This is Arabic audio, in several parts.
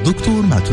دكتور ماتو.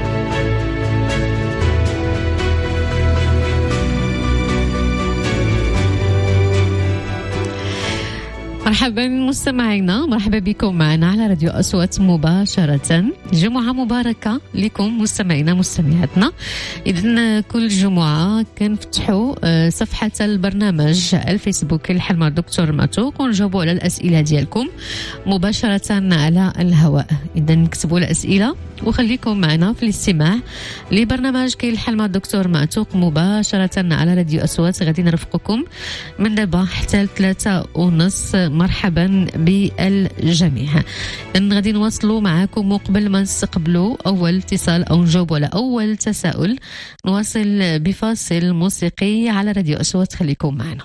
مرحبا مستمعينا، مرحبا بكم معنا على راديو أصوات مباشرة. جمعة مباركة لكم مستمعينا مستمعاتنا. إذن كل جمعة كنفتحوا صفحة البرنامج الفيسبوك الحل مع الدكتور ماتو، كنجاوبوا على الأسئلة ديالكم مباشرة على الهواء. إذن نكتبوا الأسئلة وخليكم معنا في الاستماع لبرنامج كي الحل مع الدكتور ماتو مباشرة على راديو أصوات. غادي نرافقكم من دابا حتى 3:30. مرحبا بالجميع. غادي نواصلوا معكم، وقبل ما نستقبلوا أول اتصال أو نجاوبوا على أول تساؤل نواصل بفاصل موسيقي على راديو أصوات. خليكم معنا.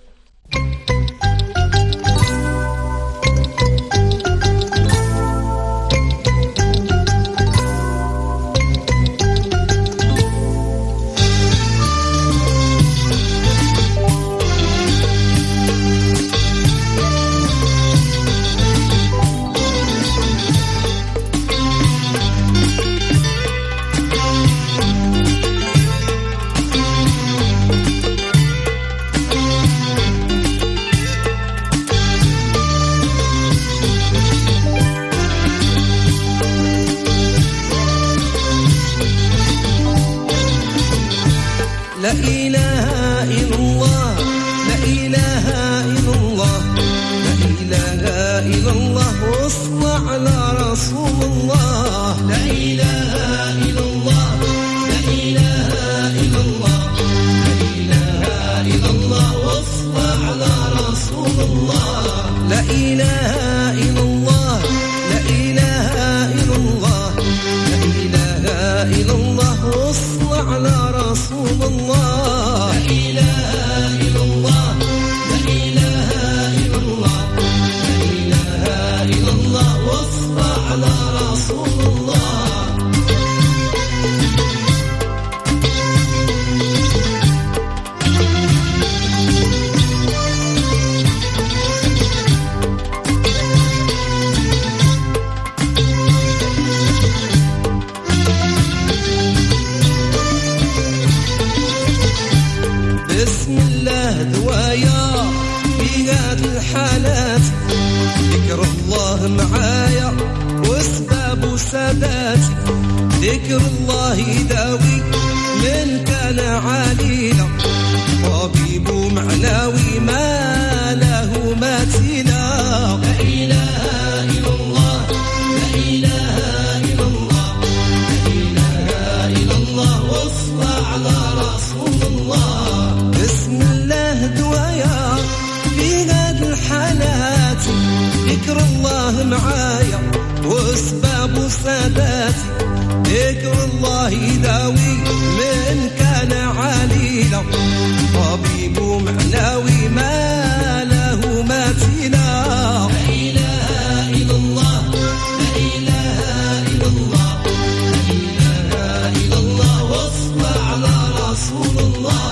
لا إله إلا الله، لا إله إلا الله، لا إله إلا الله، وصل على رسول الله. لا إله إلا الله، لا إله إلا الله، لا إله إلا الله، وصل على رسول الله. لا إله إلا الله، لا إله إلا الله، لا إله إلا الله، وصل على رسول الله. لا إله إلا الله، لا إله إلا الله، لا إله إلا الله، وصل على رسول الله. بسم الله دوايا في هذه الحالات، ذكر الله معايا واسباب ساداتي. ذكر الله يداوي من كان عليلا، طبيب معناوي ما له مثيلا. لا إله إلا الله، لا إله إلا الله، لا إله إلا الله، وصل على رسول الله. بسم الله دوايا في هذه الحالات، ذكر الله معايا واسباب ساداتي. ذكر الله يداوي من كان عليلا، طبيب معناوي ما له مثيلا. لا إله إلا الله، لا إله إلا الله، لا إله إلا الله، وصل على رسول الله.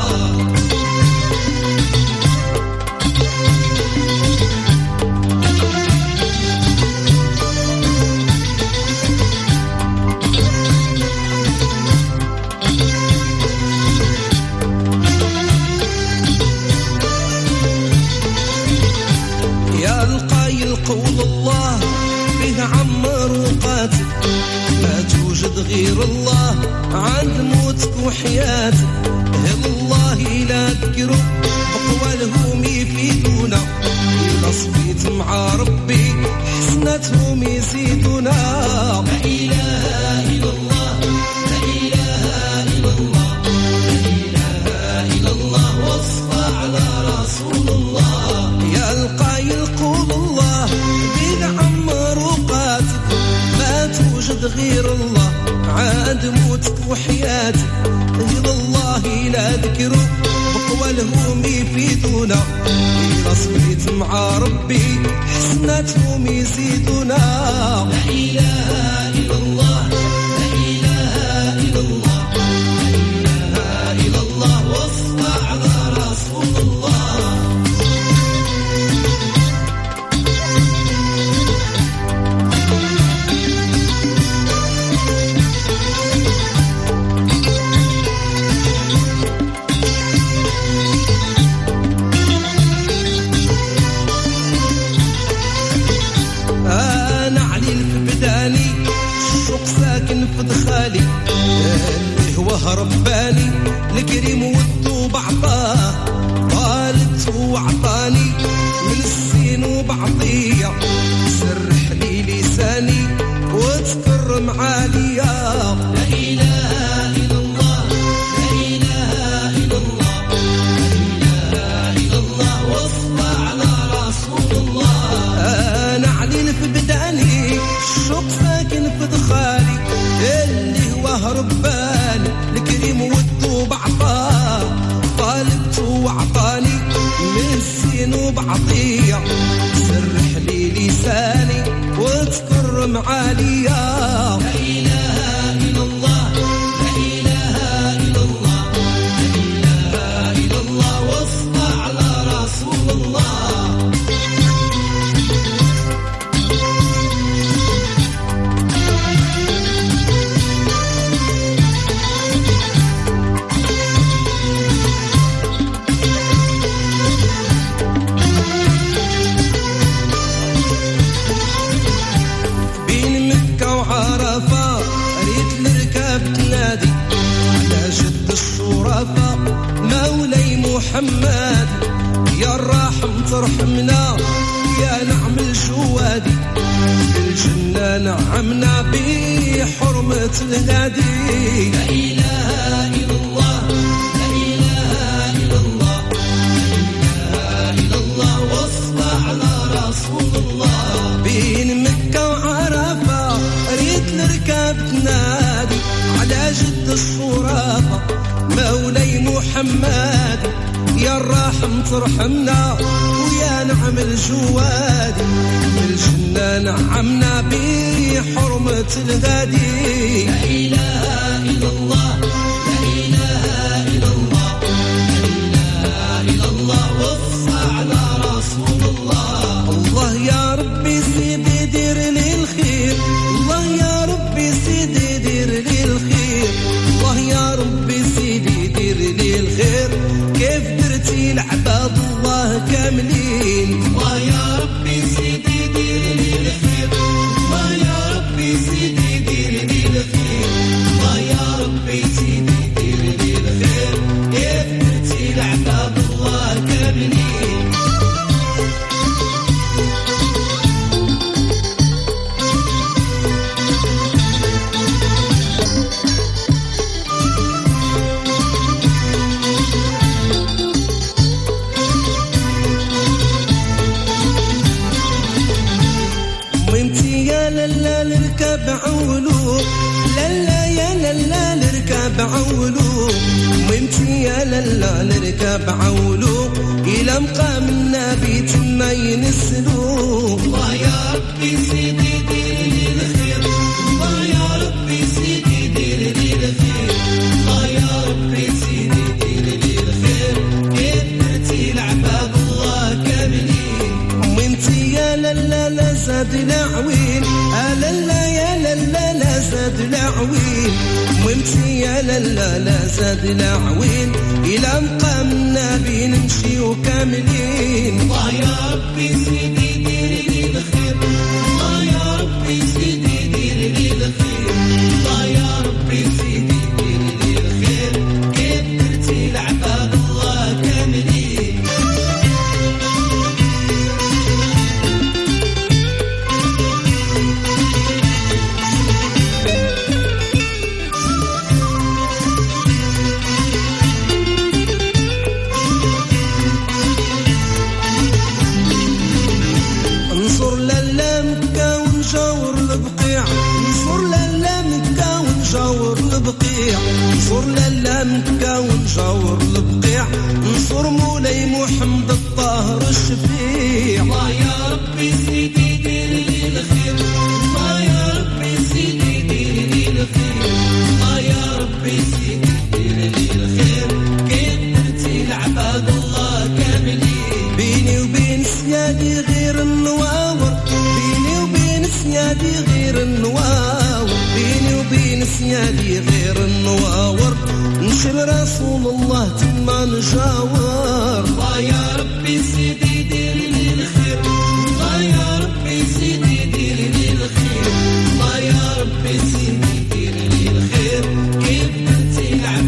قول الله به عمر وقاتل، ما توجد غير الله عند موتك وحياتك. هل الله لا ذكره أقوالهم يفيدونا، إذا صفيت مع ربي حسنتهم يزيدونا. لا إله إلا الله، لا إله إلا الله، لا إله إلا الله، وصل على رسول الله. يا القايل قول الله بين عمر وقاتل، ما توجد غير الله عاد موتك وحياتك. إلى الله لا ذكره بقوالهم يفيدونا، إذا صبيت مع ربي حسناتهم يزيدونا. لا إله إلا الله، لا إله إلا الله، لا إله إلا الله، وصل على رسول الله. الله رباني الكريم والطوب عطاه طالت وعطاني من السين وبعطيه سرح لي لساني وتكرم عليا لا إله إلا الله لا إله إلا الله لا إله إلا الله واصلى على رسول الله أنا علي في بداني الشوق ساكن في دخالي اللي هو رباني الكريم والطوب عطاه طالبت وعطاني من السين وبعطيه سرح لي لساني وتكرم عليا لا إله إلا الله لا إله إلا الله لا إله إلا الله واصلى على رسول الله مولاي محمد يا الرحم ترحمنا يا نعم الجوادي الجنة نعمنا بحرمة الهادي لا إله إلا الله لا إله إلا الله لا إله إلا الله واصلى على رسول الله بين مكة وعرفة ريت نركب نادي على جد الصرافة مولاي محمد يا الرحم ترحمنا ويا نعم الجوادي الجنة نعمنا بحرمة الغادي لا إله إلا الله لا إله إلا الله لا إله إلا الله وصى على رسول الله الله يا ربي سيدي دير لي الخير الله يا ربي سيدي دير لي الخير الله يا ربي سيدي دير لي الخير كيف درتي العباد الله كاملين الله يا ربي سيدي دير لي الخير الله يا ربي سيدي دير لي الخير الله يا ربي سيدي دير لي الخير كيف درتي العباد الله كاملين بعولو لا يا لا نركب عولو وانتي يا لا نركب عولو إلى مقام النبي تما ينسلو الله يا ربي سيدي دير لي الخير الله يا ربي سيدي دير لي الخير الله يا ربي سيدي دير لي الخير كيف درتي العباد الله كاملين وانتي يا لا زاد العوين لا يا لا زاد العوين وامتي يا لا زاد العوين إلى مقام النبي نمشي وكاملين الله يا ربي سيدي دير لي الخير الله يا ربي سيدي دير لي الخير الله يا ربي سيدي دير لي الخير كيف درتي العباد الله كاملين نصر لالا مكة ونجاور البقيع نصر مولاي محمد الطاهر الشفيع الله يا ربي سيدي دير لي الخير الله يا ربي سيدي دير لي الخير الله يا ربي سيدي دير لي الخير كيف درتي العباد الله كاملين بيني وبين سيادي غير النواور بيني وبين سيادي غير النواور بيني وبين سيادي غير النواور نشر رسول الله تما نجاور الله يا ربي سيدي دير لي الخير الله يا ربي سيدي دير لي الخير الله يا ربي سيدي دير لي الخير كيف درتي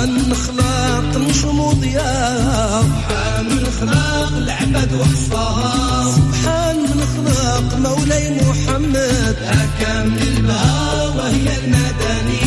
سبحان من خلق نجم وضياء سبحان من خلق العباد وحصاها سبحان من خلق مولاي محمد كامل البهاء وهي المدني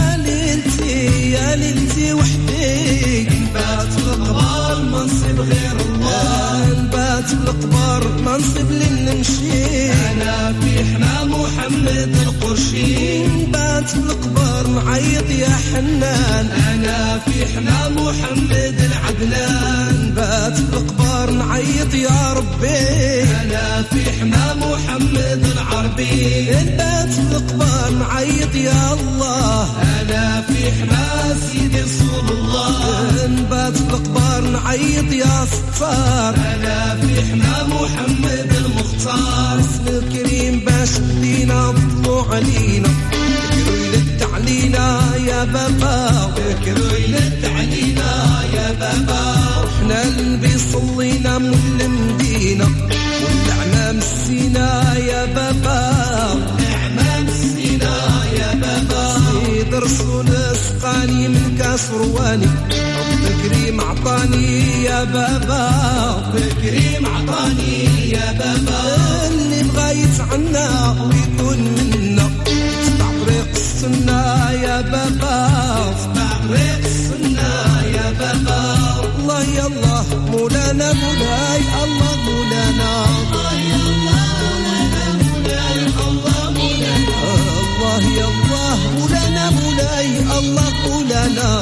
يا ليلتي وحدي نبات في القبر منصب غير الله نبات في القبر منصب لين نمشي انا في حنا محمد القرشي نبات في القبر نعيط يا حنان انا في حنا محمد العدنان نبات في القبر نعيط يا ربي انا في حنا محمد العربي نبات في القبر نعيط يا الله انا في حنا سيدي رسول الله نبات في القبر نعيط يا ستار انا في حنا محمد المختار اسم الكريم باش دينا بطلوا علينا ذكروا يلد علينا يا بابا ذكروا يلد علينا يا بابا احنا اللي صلينا من المدينة والنعمة مسينا يا بابا النعمة مسينا يا بابا سيد رسول سقاني من كاس رواني رب كريم عطاني يا بابا رب كريم عطاني يا بابا اللي بغى يتعنى ويكون منا تبع طريق السنة يا بابا تبع طريق السنة يا بابا الله يا الله مولانا مولاي الله مولانا الله يا الله مولانا مولاي الله مولانا الله يا الله مولانا مولاي الله مولانا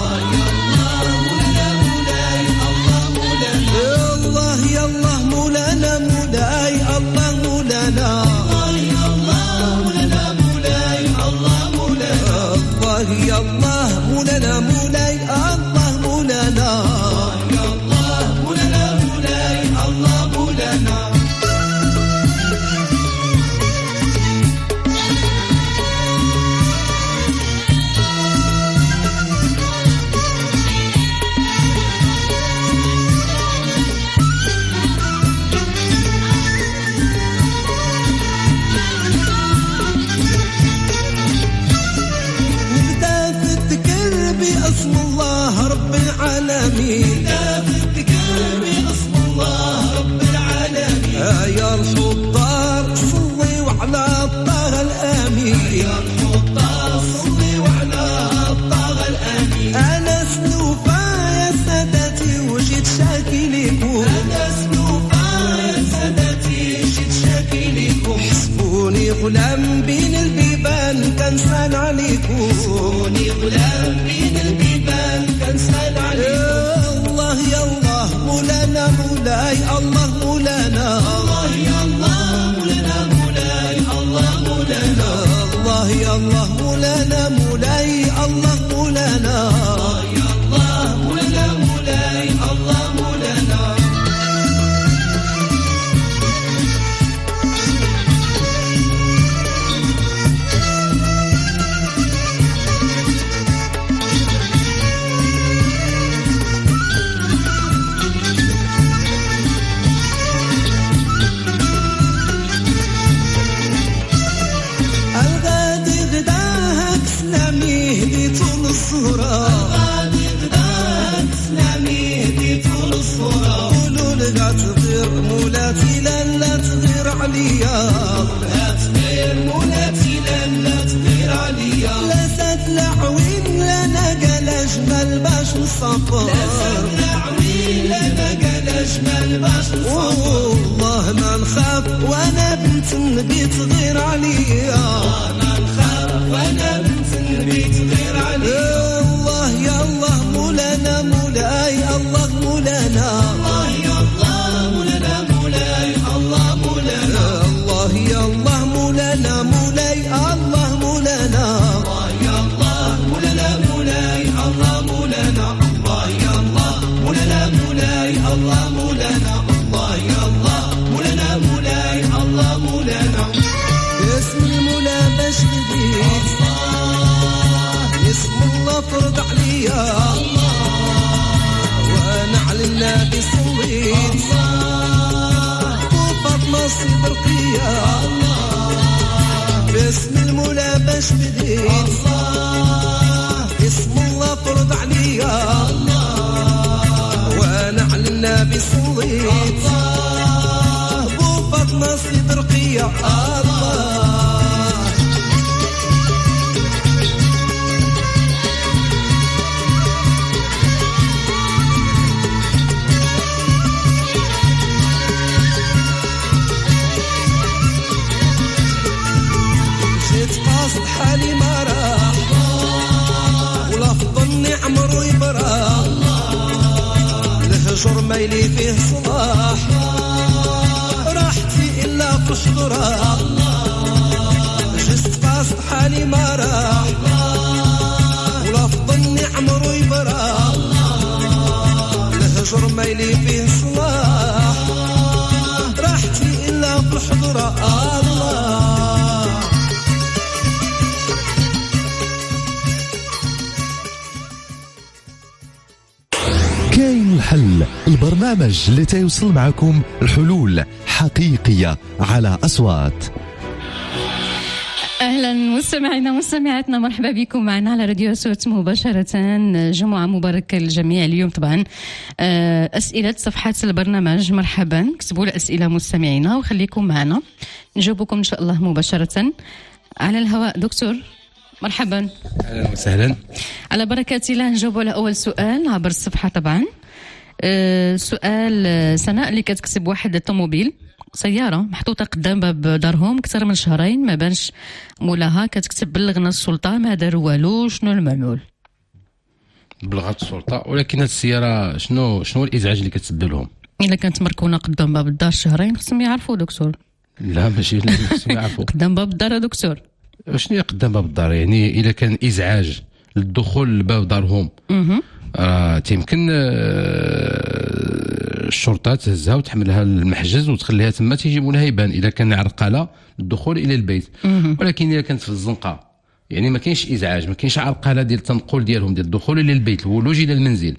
الله يا الله مولانا مولاي الله مولانا الله يا الله مولانا مولاي الله مولانا الله يا الله مولانا مولاي الله مولانا يا الله مولانا مولاي الله مولانا اسم الله رب العالمين الذكر باسم الله رب العالمين يا الحضار صلي وعلى الطه الامين يا الحضار صلي وعلى الطه الامين انا سلوفا يا سادتي وجيت شاكي لكم انا سلوفا يا سادتي جيت شاكي لكم حسبوني غلام بين البيبان كنسال عليكم حسبوني غلام بين البيبان كنسال عليكم الله يا الله مولانا مولاي الله مولانا الله يا الله مولانا مولاي الله مولانا الله يا الله مولانا مولاي الله مولانا الله يا الله مولانا مولاي الله مولانا مولاتي لا تغير عليا لا تغير مولاتي لا تغير عليا لا تتلعوين لنا قال اجمل باش نصفر لا تتلعوين لنا قال اجمل باش نصفر والله ما نخاف وانا بنت النبي تغير عليا ما نخاف وانا بنت النبي تغير عليا الله يا الله مولانا مولاي الله مولانا الله يا الله مولانا مولاي الله مولانا الله يا الله مولانا مولاي الله مولانا الله يا الله مولانا مولاي الله مولانا الله يا الله مولانا مولاي الله مولانا الله يا الله مولانا مولاي الله مولانا اسم المولى باش بديت اسم الله فرض عليا وانا على النبي صليت وفاطمه صدرقيه باسم المولى باش بديت اسم الله فرض عليا يا الله. جيت قاصد حالي ما راح ولا في ظني عمرو يبرح الهجر ميلي فيه صلاح راحتي إلا في شطرة جيت قاصد حالي ما راح ولا في ظني عمرو يبرح الهجر ميلي فيه صلاح راحتي إلا في الحضرة الله. كاين الحل، البرنامج اللي تيوصل معكم الحلول حقيقية على أصوات. اهلا مستمعينا مستمعاتنا، مرحبا بكم معنا على راديو أصوات مباشره. جمعه مباركه للجميع. اليوم طبعا اسئله صفحات البرنامج. مرحبا، كتبوا الاسئله مستمعينا وخليكم معنا نجاوبكم ان شاء الله مباشره على الهواء. دكتور مرحبا. اهلا وسهلا. على بركه الله نجاوبوا على اول سؤال عبر الصفحه طبعا. سؤال سناء اللي كتكتب واحد الطوموبيل سيارة محطوطة قدام باب دارهم أكثر من شهرين ما بانش مولاها، كتكتب بلغنا السلطة ما داروا والو، شنو المعمول؟ بلغت السلطة، ولكن هاد السيارة شنو الإزعاج اللي كتسبب لهم؟ إلا كانت مركونة قدام باب الدار شهرين خصهم يعرفوا دكتور. لا ماشي خصهم يعرفوا. قدام باب الدار دكتور. شنو هي قدام باب الدار؟ يعني إلا كان إزعاج للدخول لباب دارهم تيمكن الشرطة تهزها وتحملها للمحجز وتخليها تما تيجيبوا لها يبان إذا كان عرقلة الدخول إلى البيت. ولكن إذا كانت في الزنقة يعني ما كاينش إزعاج، ما كاينش عرقلة ديال التنقل ديالهم ديال الدخول إلى البيت، الولوج إلى المنزل،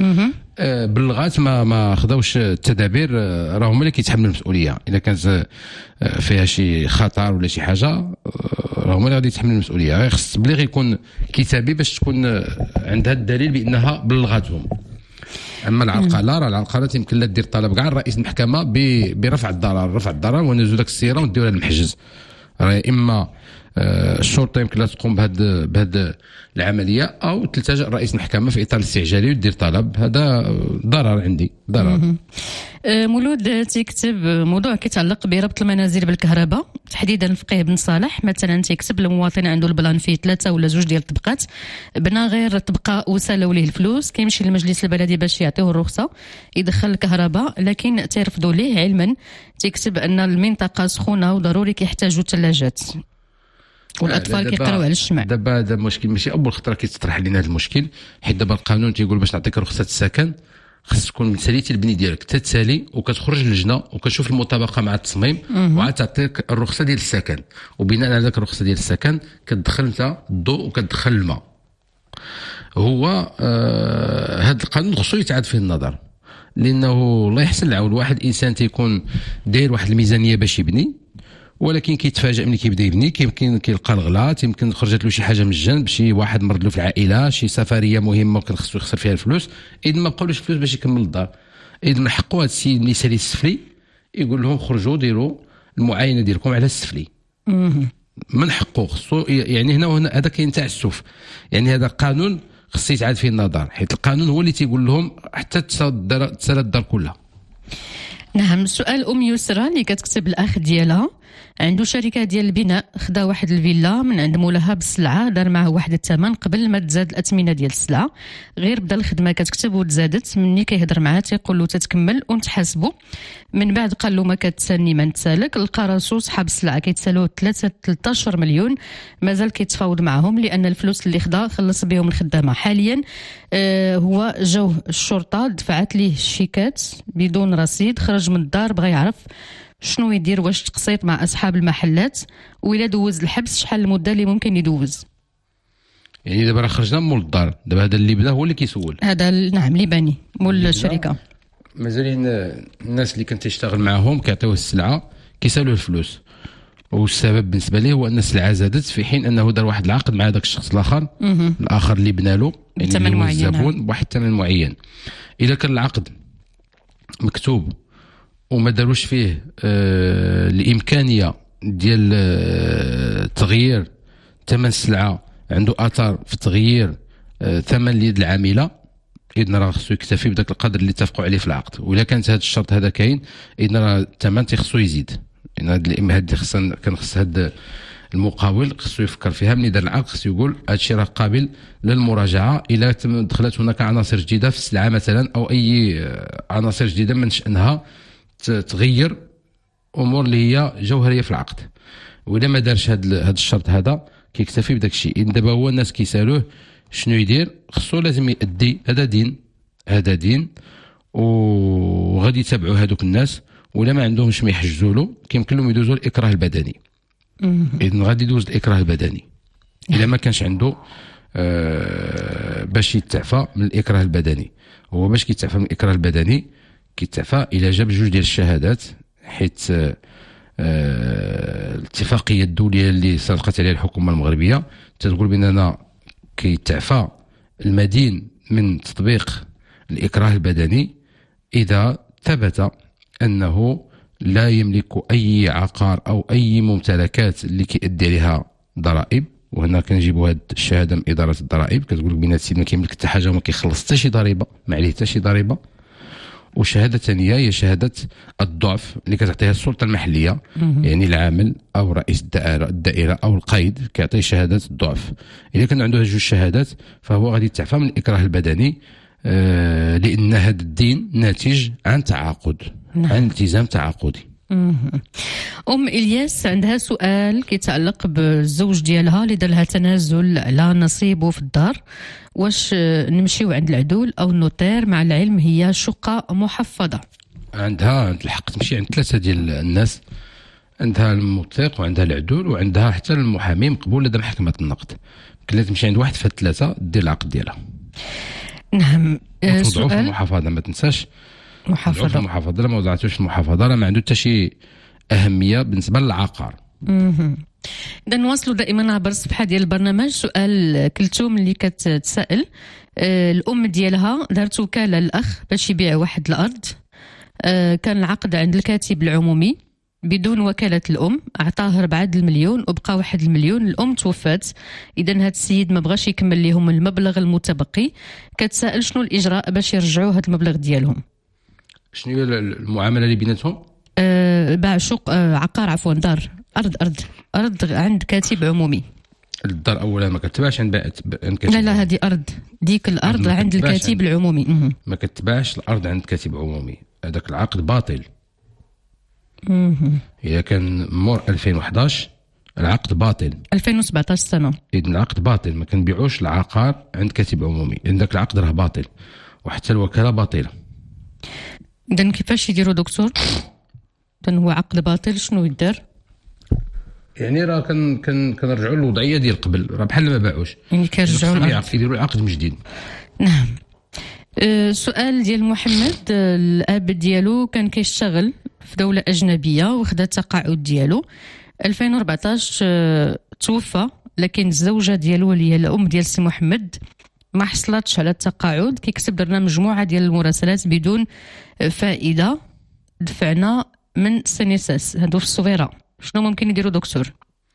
بلغات ما خداوش التدابير، راهم اللي كيتحملوا المسؤولية. إذا كانت فيها شي خطر ولا شي حاجة راهم اللي غادي يتحملوا المسؤولية. خص التبليغ يكون كتابي باش تكون عندها الدليل بأنها بلغتهم. اما العرقله، راه العرقله يمكن لا دير طلب كاع رئيس المحكمه برفع الضرر ونزول داك السياره ونديوها للمحجز. راه اما الشرطه يمكن لا تقوم بهذه العمليه او تلتجأ رئيس المحكمه في اطار الاستعجالي ودير طلب. هذا ضرر عندي ضرر. مولود تيكتب موضوع كيتعلق بربط المنازل بالكهرباء، تحديدا الفقيه بن صالح مثلا تيكتب المواطن عنده البلان فيه 3 ولا 2 ديال الطبقات، بنى غير طبقه وسالوا ليه الفلوس، كيمشي للمجلس البلدي باش يعطيوه الرخصه يدخل الكهرباء لكن تيرفضوا ليه، علما تيكتب ان المنطقه سخونه وضروري كيحتاجوا ثلاجات والاطفال كيقراو على الشمع. دابا هذا المشكل ماشي اول خطره كيتطرح لنا هذا المشكل، حيت دابا القانون تيقول باش نعطيك رخصه السكن خص تكون ساليتي البني ديالك تتسالي وكتخرج للجنه وكتشوف المطابقه مع التصميم وعاد تعطيك الرخصه ديال السكن، وبناء على ذاك الرخصه ديال السكن كتدخل انت الضوء وكتدخل الماء. هو هذا القانون خصو يتعاد فيه النظر، لانه الله يحسن العون واحد انسان تيكون داير واحد الميزانيه باش يبني، ولكن كيتفاجئ ملي كيبدا يبني يمكن كيلقى الغلط، يمكن خرجت له شي حاجه من الجنب، شي واحد مرض له في العائله، شي سفريه مهمه وكان خصو يخسر فيها الفلوس، اذا ما بقاولوش الفلوس باش يكمل الدار. اذا من حقه هذا السيد اللي سالي السفلي يقول لهم خرجوا ديروا المعاينه ديالكم على السفلي. من حقه خصو، يعني هنا هذا كاين تعسف، يعني هذا القانون خصو يتعاد فيه النظر، حيت القانون هو اللي تيقول لهم حتى تسالى الدار كلها. نعم. سؤال يسرى اللي كتكتب الاخ ديالها عنده شركه ديال البناء، خدا واحد الفيلا من عند مولاها بالسلعه، دار معه واحد الثمن قبل ما تزاد الاثمنه ديال السلعه، غير بدا الخدمه كتكتب وتزادت، مني كيهضر معاه تيقول له تتكمل ونتحاسبوا، من بعد قال له ما كتسالني ما نتسالك، لقى راسو صحاب السلعه كيتسالوه 13 مليون، مازال كيتفاوض معهم لان الفلوس اللي خدا خلص بهم الخدامه. حاليا هو جاوه الشرطه دفعت ليه الشيكات بدون رصيد، خرج من الدار بغى يعرف شنو يدير، واش تقسيط مع اصحاب المحلات، وإلا دوز الحبس شحال المده اللي ممكن يدوز. يعني دابا راه خرجنا مول الدار، دابا هذا اللي بدا هو اللي كيسول. هذا نعم اللي باني مول الشركه. مازالين الناس اللي كنت يشتغل معاهم كيعطيوه السلعه كيسالوه الفلوس، والسبب بالنسبه ليه هو ان السلعه زادت في حين انه دار واحد العقد مع ذاك الشخص الاخر اللي بنى له بثمن معين، الزبون بواحد الثمن معين. اذا كان العقد مكتوب وما داروش فيه الامكانيه ديال تغيير ثمن السلعه عنده اثر في تغيير ثمن اليد العامله، اذن راه خصو يكتفي بداك القدر اللي اتفقوا عليه في العقد. واذا كانت هذا الشرط هذا كاين، اذن راه الثمن تيخصو يزيد. يعني هذه خص هذا المقاول خصو يفكر فيها ملي دار العقد، خصو يقول هذا الشيء راه قابل للمراجعه الا دخلت هناك عناصر جديده في السلعه مثلا، او اي عناصر جديده من شانها تغير امور اللي هي جوهريه في العقد. واذا ما دارش هذا الشرط هذا كيكتفي بداك الشيء. دابا هو الناس كيسالوه شنو يدير، خصو لازم يأدي. هذا دين وغادي يتابعوا هذوك الناس، ولا ما عندهمش ما يحجزوا له كيمكن لهم يدوزوا الاكراه البدني. اذن غادي يدوز الاكراه البدني الا ما كانش عنده باش يتعفى من الاكراه البدني. هو باش كيتعفى من الاكراه البدني كيتعفى الى جاب جوج ديال الشهادات، حيت الاتفاقيه الدوليه اللي صادقت عليها الحكومه المغربيه تقول باننا كيتعفى المدين من تطبيق الاكراه البدني اذا ثبت انه لا يملك اي عقار او اي ممتلكات اللي كيأدي عليها ضرائب. وهنا كنجيبوا هذه الشهاده من اداره الضرائب كتقول لك بان السيد ما كيملك حتى حاجه وما كيخلص حتى شي ضريبه، ما عليه حتى شي ضريبه. وشهاده ثانيه هي شهاده الضعف اللي كتعطيها السلطه المحليه، يعني العامل او رئيس الدائره او القيد كيعطي شهاده الضعف. اذا كان عنده جوج شهادات فهو غادي يتعفى من الاكراه البدني، لان هذا الدين ناتج عن تعاقد، عن التزام تعاقدي. إلياس عندها سؤال كيتعلق بالزوج ديالها اللي دار لها تنازل على نصيبه في الدار، واش نمشيو عند العدول او النوتير؟ مع العلم هي شقة محفظة. عندها الحق تمشي عند ثلاثة ديال الناس، عندها الموثق وعندها العدول وعندها حتى المحامي مقبول لدى محكمة النقد. كلا تمشي عند واحد في الثلاثة دير العقد ديالها. نعم. سؤال في المحافظة ما تنساش محافظة. في المحافظة لا ما وضعتوش في المحافظة راه ما عنده حتى شي أهمية بالنسبة للعقار. إذا نواصلوا دائما عبر الصفحة ديال البرنامج. سؤال كلثوم اللي كتسائل، الأم ديالها دارت وكالة للأخ باش يبيع واحد الأرض، كان العقد عند الكاتب العمومي بدون وكالة الأم، أعطاه 4 المليون وبقى 1 المليون. الأم توفات، إذا هذا السيد ما بغاش يكمل لهم المبلغ المتبقي. كتسائل شنو الإجراء باش يرجعوا هذا المبلغ ديالهم؟ شنو هي المعاملة اللي بيناتهم؟ باع شق عقار، عفوا دار، أرض عند كاتب عمومي. الدار أولا ما كتباعش عند كاتب. لا هذه أرض، ديك الأرض عند الكاتب العمومي. ما كتباعش الأرض عند كاتب عمومي، هذاك العقد باطل. إذا كان مور 2011 العقد باطل. 2017 سنة إذن العقد باطل، ما كنبيعوش العقار عند كاتب عمومي، إذن ذاك العقد راه باطل وحتى الوكالة باطلة. إذن كيفاش يديروا دكتور؟ إذن هو عقد باطل، شنو يدار؟ يعني راه كنرجعوا للوضعية ديال قبل، راه بحال ما باعوش، يعني كيرجعوا الأرض، كيديروا العقد من جديد. نعم. سؤال ديال محمد، الأب ديالو كان كيشتغل في دولة أجنبية وخدا التقاعد ديالو 2014، توفى، لكن الزوجة ديالو اللي هي الأم ديال سي محمد ما حصلتش على التقاعد. كيكتب لنا مجموعة ديال المراسلات بدون فائدة، دفعنا من سينيساس هادو في الصويرة. شنو ممكن يديروا دكتور؟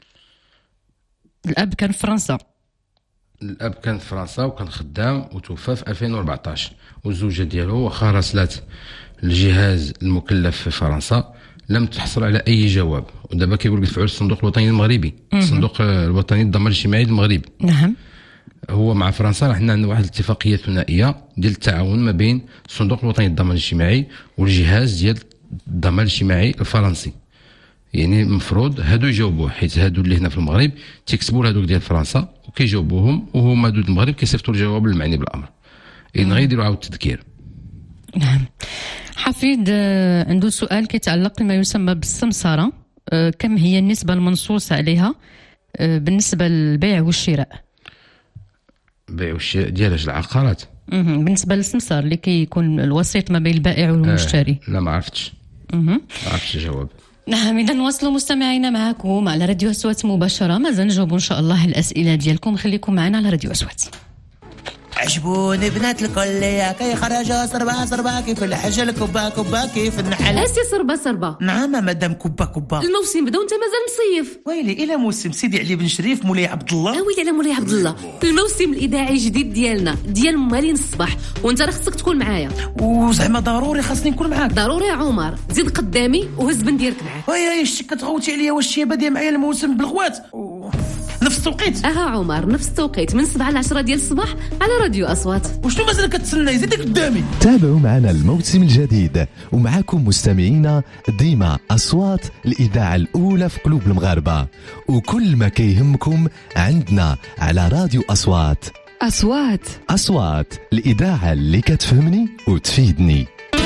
الأب كان في فرنسا. الأب كان في فرنسا وكان خدام وتوفى في 2014، والزوجة ديالو واخا راسلات الجهاز المكلف في فرنسا لم تحصل على أي جواب. ودابا كيقول يدفعوا للصندوق الوطني المغربي، الصندوق الوطني للضمان الاجتماعي المغربي. نعم. هو مع فرنسا راه حنا عندنا واحد الاتفاقية ثنائية ديال التعاون ما بين الصندوق الوطني للضمان الاجتماعي والجهاز ديال الضمان الاجتماعي الفرنسي. يعني المفروض هادو يجاوبوه، حيت هادو اللي هنا في المغرب تيكسبوا لهادوك ديال فرنسا وكيجاوبوهم، وهما هادو المغرب كيصيفطوا الجواب المعني بالامر. إذن غيديروا عاود التذكير. نعم. حفيد عنده سؤال كيتعلق بما يسمى بالسمسرة، كم هي النسبة المنصوص عليها بالنسبة للبيع والشراء؟ البيع والشراء ديال العقارات. بالنسبة للسمسار اللي كيكون الوسيط ما بين البائع والمشتري. لا ما عرفتش. ما عرفتش الجواب. نعم. إذا نواصلوا مستمعينا معكم على راديو أصوات مباشرة، مازال نجاوبوا إن شاء الله الأسئلة ديالكم. خليكم معنا على راديو أصوات. عجبوني بنات الكلية كيخرجوا صربا كيف الحجل كبا كيف النحل. اسي صربا نعم مدام كبا الموسم بدا وانت مازال مصيف. ويلي الى موسم سيدي علي بن شريف مولاي عبد الله. ويلي على مولاي عبد الله، الموسم الاذاعي الجديد ديالنا ديال مالين الصباح، وانت راه خصك تكون معايا. وزعما ضروري خاصني نكون معاك؟ ضروري يا عمر، زيد قدامي وهز بنديرك معاك. ويا شتي كتغوتي عليا، واش هي باديه معايا الموسم بالغوات نفس التوقيت؟ عمر نفس التوقيت من 7 ل 10 ديال الصباح على راديو أصوات. وشنو مازال كتسنى؟ زيد قدامي. تابعوا معنا الموسم الجديد ومعكم مستمعينا ديما أصوات الإذاعة الأولى في قلوب المغاربة، وكل ما كيهمكم عندنا على راديو أصوات. أصوات الإذاعة اللي كتفهمني وتفيدني.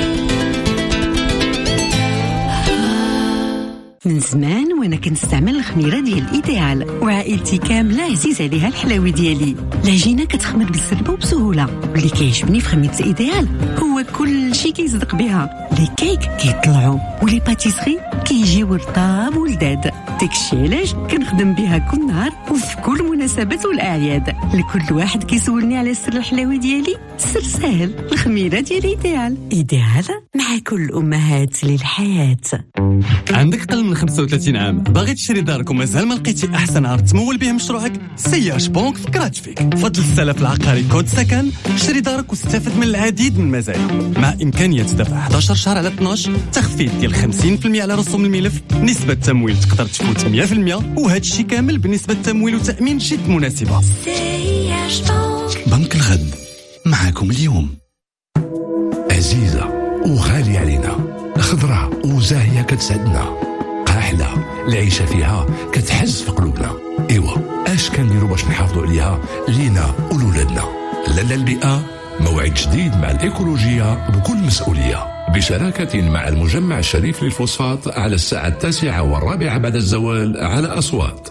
من زمان وانا كنستعمل الخميره ديال ايديال، وعائلتي كامله عزيز عليها الحلاوه ديالي. العجينه كتخمر بالسربه وبسهوله، واللي كيعجبني في خميره ايديال هو كل شيء كيصدق بها. لي كيك كيطلعوا ولي باتيسري كيجيو رطاب ولذاذ. داكشي علاش كنخدم بها كل نهار وفي كل مناسبات والاعياد. لكل واحد كيسولني على سر الحلاوه ديالي، سر سهل، الخميره ديال ايديال مع كل امهات للحياه. عندك قل من 35 عام باغي تشري دارك ومازال ما لقيتي احسن عرض تمول به مشروعك؟ سياش بونك فكرات فيك. فضل السلف العقاري كود سكن، شري دارك واستفد من العديد من المزايا، مع امكانيه دفع 11 شهر على 12، تخفيض ديال 50% على رسوم الملف، نسبه تمويل تقدر تفوت 100%، وهذا الشيء كامل بنسبه تمويل وتامين جد مناسبه. سياش بونك. بنك الغد معاكم اليوم. عزيزه وغاليه علينا، خضراء وزاهيه كتسعدنا، قاحله العيشه فيها كتحز في قلوبنا. ايوا اش كنديروا باش نحافظوا عليها لينا ولولادنا؟ لاله البيئه موعد جديد مع الايكولوجيه بكل مسؤوليه، بشراكه مع المجمع الشريف للفوسفات على الساعه 9:15 بعد الزوال على أصوات.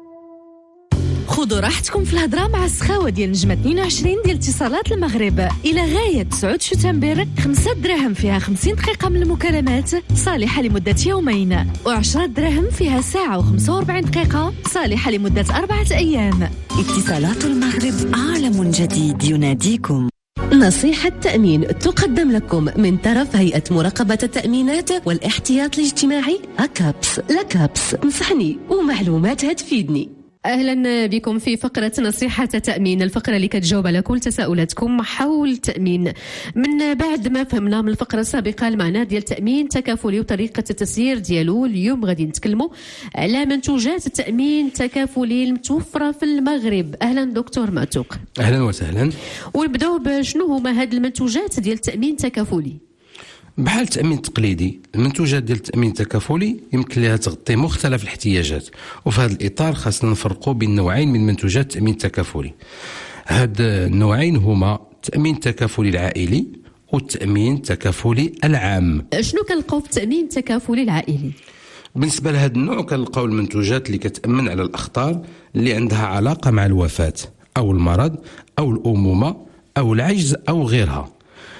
خذوا راحتكم في الهضره مع السخاوه ديال نجمه 22 ديال اتصالات المغرب الى غايه 9 شتنبر. 5 دراهم فيها 50 دقيقه من المكالمات صالحه لمده يومين، و10 دراهم فيها ساعه و45 دقيقه صالحه لمده 4 أيام. اتصالات المغرب، عالم جديد يناديكم. نصيحة تأمين تقدم لكم من طرف هيئة مراقبة التأمينات والاحتياط الاجتماعي أكابس. لكابس نصحني ومعلوماتها تفيدني. أهلا بكم في فقرة نصيحة تأمين، الفقرة اللي كتجاوب على كل تساؤلاتكم حول التأمين. من بعد ما فهمنا من الفقرة السابقة المعنى ديال التأمين تكافلي وطريقة التسيير ديالو، اليوم غادي نتكلموا على منتوجات التأمين التكافلي المتوفرة في المغرب. أهلا دكتور معتوق. أهلا وسهلا. ونبداو بشنو هما هاد المنتوجات ديال التأمين التكافلي؟ بحال التأمين التقليدي، المنتوجات ديال التأمين التكافلي يمكن لها تغطي مختلف الاحتياجات، وفي هذا الإطار خاصنا نفرقوا بين نوعين من منتوجات التأمين التكافلي. هاد النوعين هما التأمين التكافلي العائلي والتأمين التكافلي العام. شنو كنلقاو في التأمين التكافلي العائلي؟ بالنسبة لهذا النوع كنلقاو المنتوجات اللي كتأمن على الأخطار اللي عندها علاقة مع الوفاة أو المرض أو الأمومة أو العجز أو غيرها.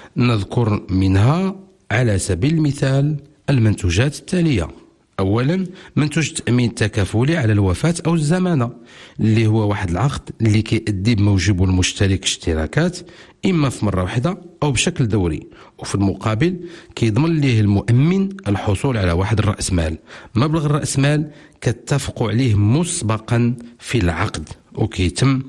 نذكر منها على سبيل المثال المنتوجات التالية. أولا منتوج التأمين التكافلي على الوفاة أو الزمانة، اللي هو واحد العقد اللي كيأدي بموجبه المشترك اشتراكات إما في مرة واحدة أو بشكل دوري، وفي المقابل كيضمن ليه المؤمن الحصول على واحد الرأس مال. مبلغ الرأس مال كتفقوا عليه مسبقا في العقد، وكيتم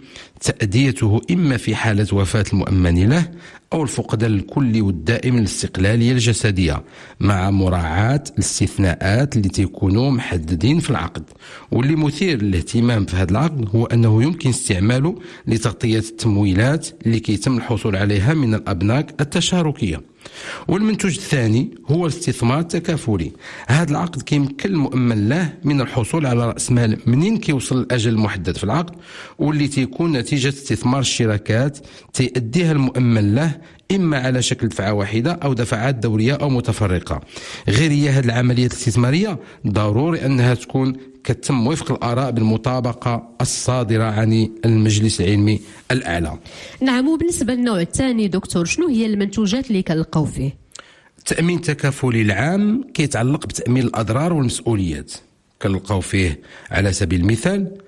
تأديته إما في حالة وفاة المؤمن له أو الفقدان الكلي والدائم للاستقلالية الجسدية، مع مراعاة الاستثناءات اللي تيكونوا محددين في العقد. واللي مثير للاهتمام في هذا العقد هو أنه يمكن استعماله لتغطية التمويلات اللي كيتم الحصول عليها من الأبناك التشاركية. والمنتوج الثاني هو الاستثمار التكافلي. هذا العقد كيمكن المؤمن له من الحصول على رأس مال منين كيوصل الأجل المحدد في العقد، واللي تيكون نتيجة استثمار الشراكات تيأديها المؤمن له إما على شكل دفعة واحدة أو دفعات دورية أو متفرقة. غير هي هذه العمليات الاستثمارية ضروري أنها تكون كتم وفق الآراء بالمطابقة الصادرة عن المجلس العلمي الأعلى. نعم. وبالنسبة للنوع الثاني دكتور، شنو هي المنتوجات اللي كنلقاو فيه؟ التأمين التكافلي العام كيتعلق بتأمين الأضرار والمسؤوليات. كنلقاو فيه على سبيل المثال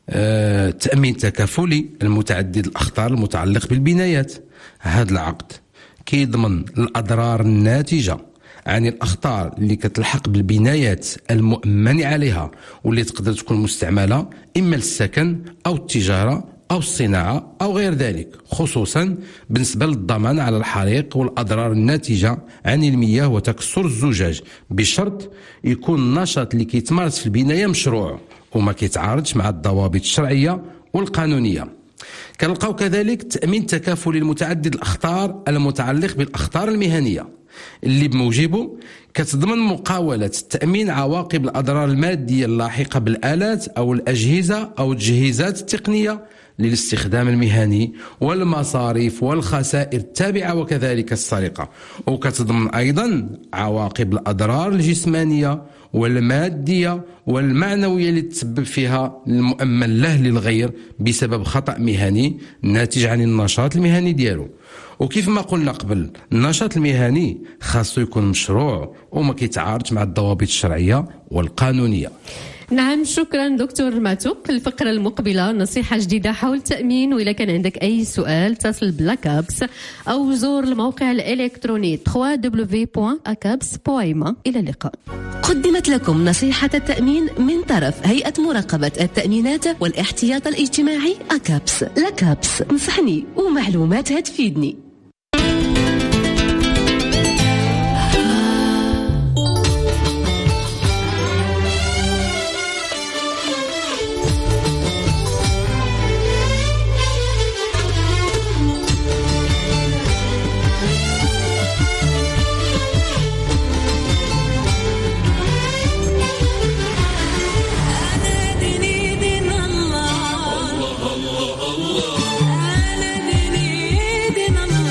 تأمين تكافلي المتعدد الأخطار المتعلق بالبنايات. هذا العقد كيضمن الأضرار الناتجة عن الأخطار اللي كتلحق بالبنايات المؤمن عليها واللي تقدر تكون مستعملة إما للسكن أو التجارة أو الصناعة أو غير ذلك، خصوصا بالنسبة للضمان على الحريق والأضرار الناتجة عن المياه وتكسر الزجاج، بشرط يكون النشاط اللي كيتمارس في البناية مشروع وما كيتعارضش مع الضوابط الشرعية والقانونية. كنلقاو كذلك تأمين تكافلي المتعدد الأخطار المتعلق بالأخطار المهنية، اللي بموجبه كتضمن مقاولة تأمين عواقب الأضرار المادية اللاحقة بالآلات أو الأجهزة أو التجهيزات التقنية للاستخدام المهني والمصاريف والخسائر التابعة وكذلك السرقة، وكتضمن أيضا عواقب الأضرار الجسمانية والمادية والمعنوية اللي تسبب فيها المؤمن له للغير بسبب خطأ مهني ناتج عن النشاط المهني ديالو. وكيف ما قلنا قبل، النشاط المهني خاصو يكون مشروع وما كيتعارضش مع الضوابط الشرعية والقانونية. نعم، شكرا دكتور ماتوك. الفقرة المقبلة نصيحة جديدة حول التأمين، وإذا كان عندك أي سؤال اتصل بلاكابس أو زور الموقع الإلكتروني www.acabs.ma. إلى اللقاء. قدمت لكم نصيحة التأمين من طرف هيئة مراقبة التأمينات والاحتياط الاجتماعي أكابس. لاكابس، نصحني ومعلومات هتفيدني. أنا ديني دين الله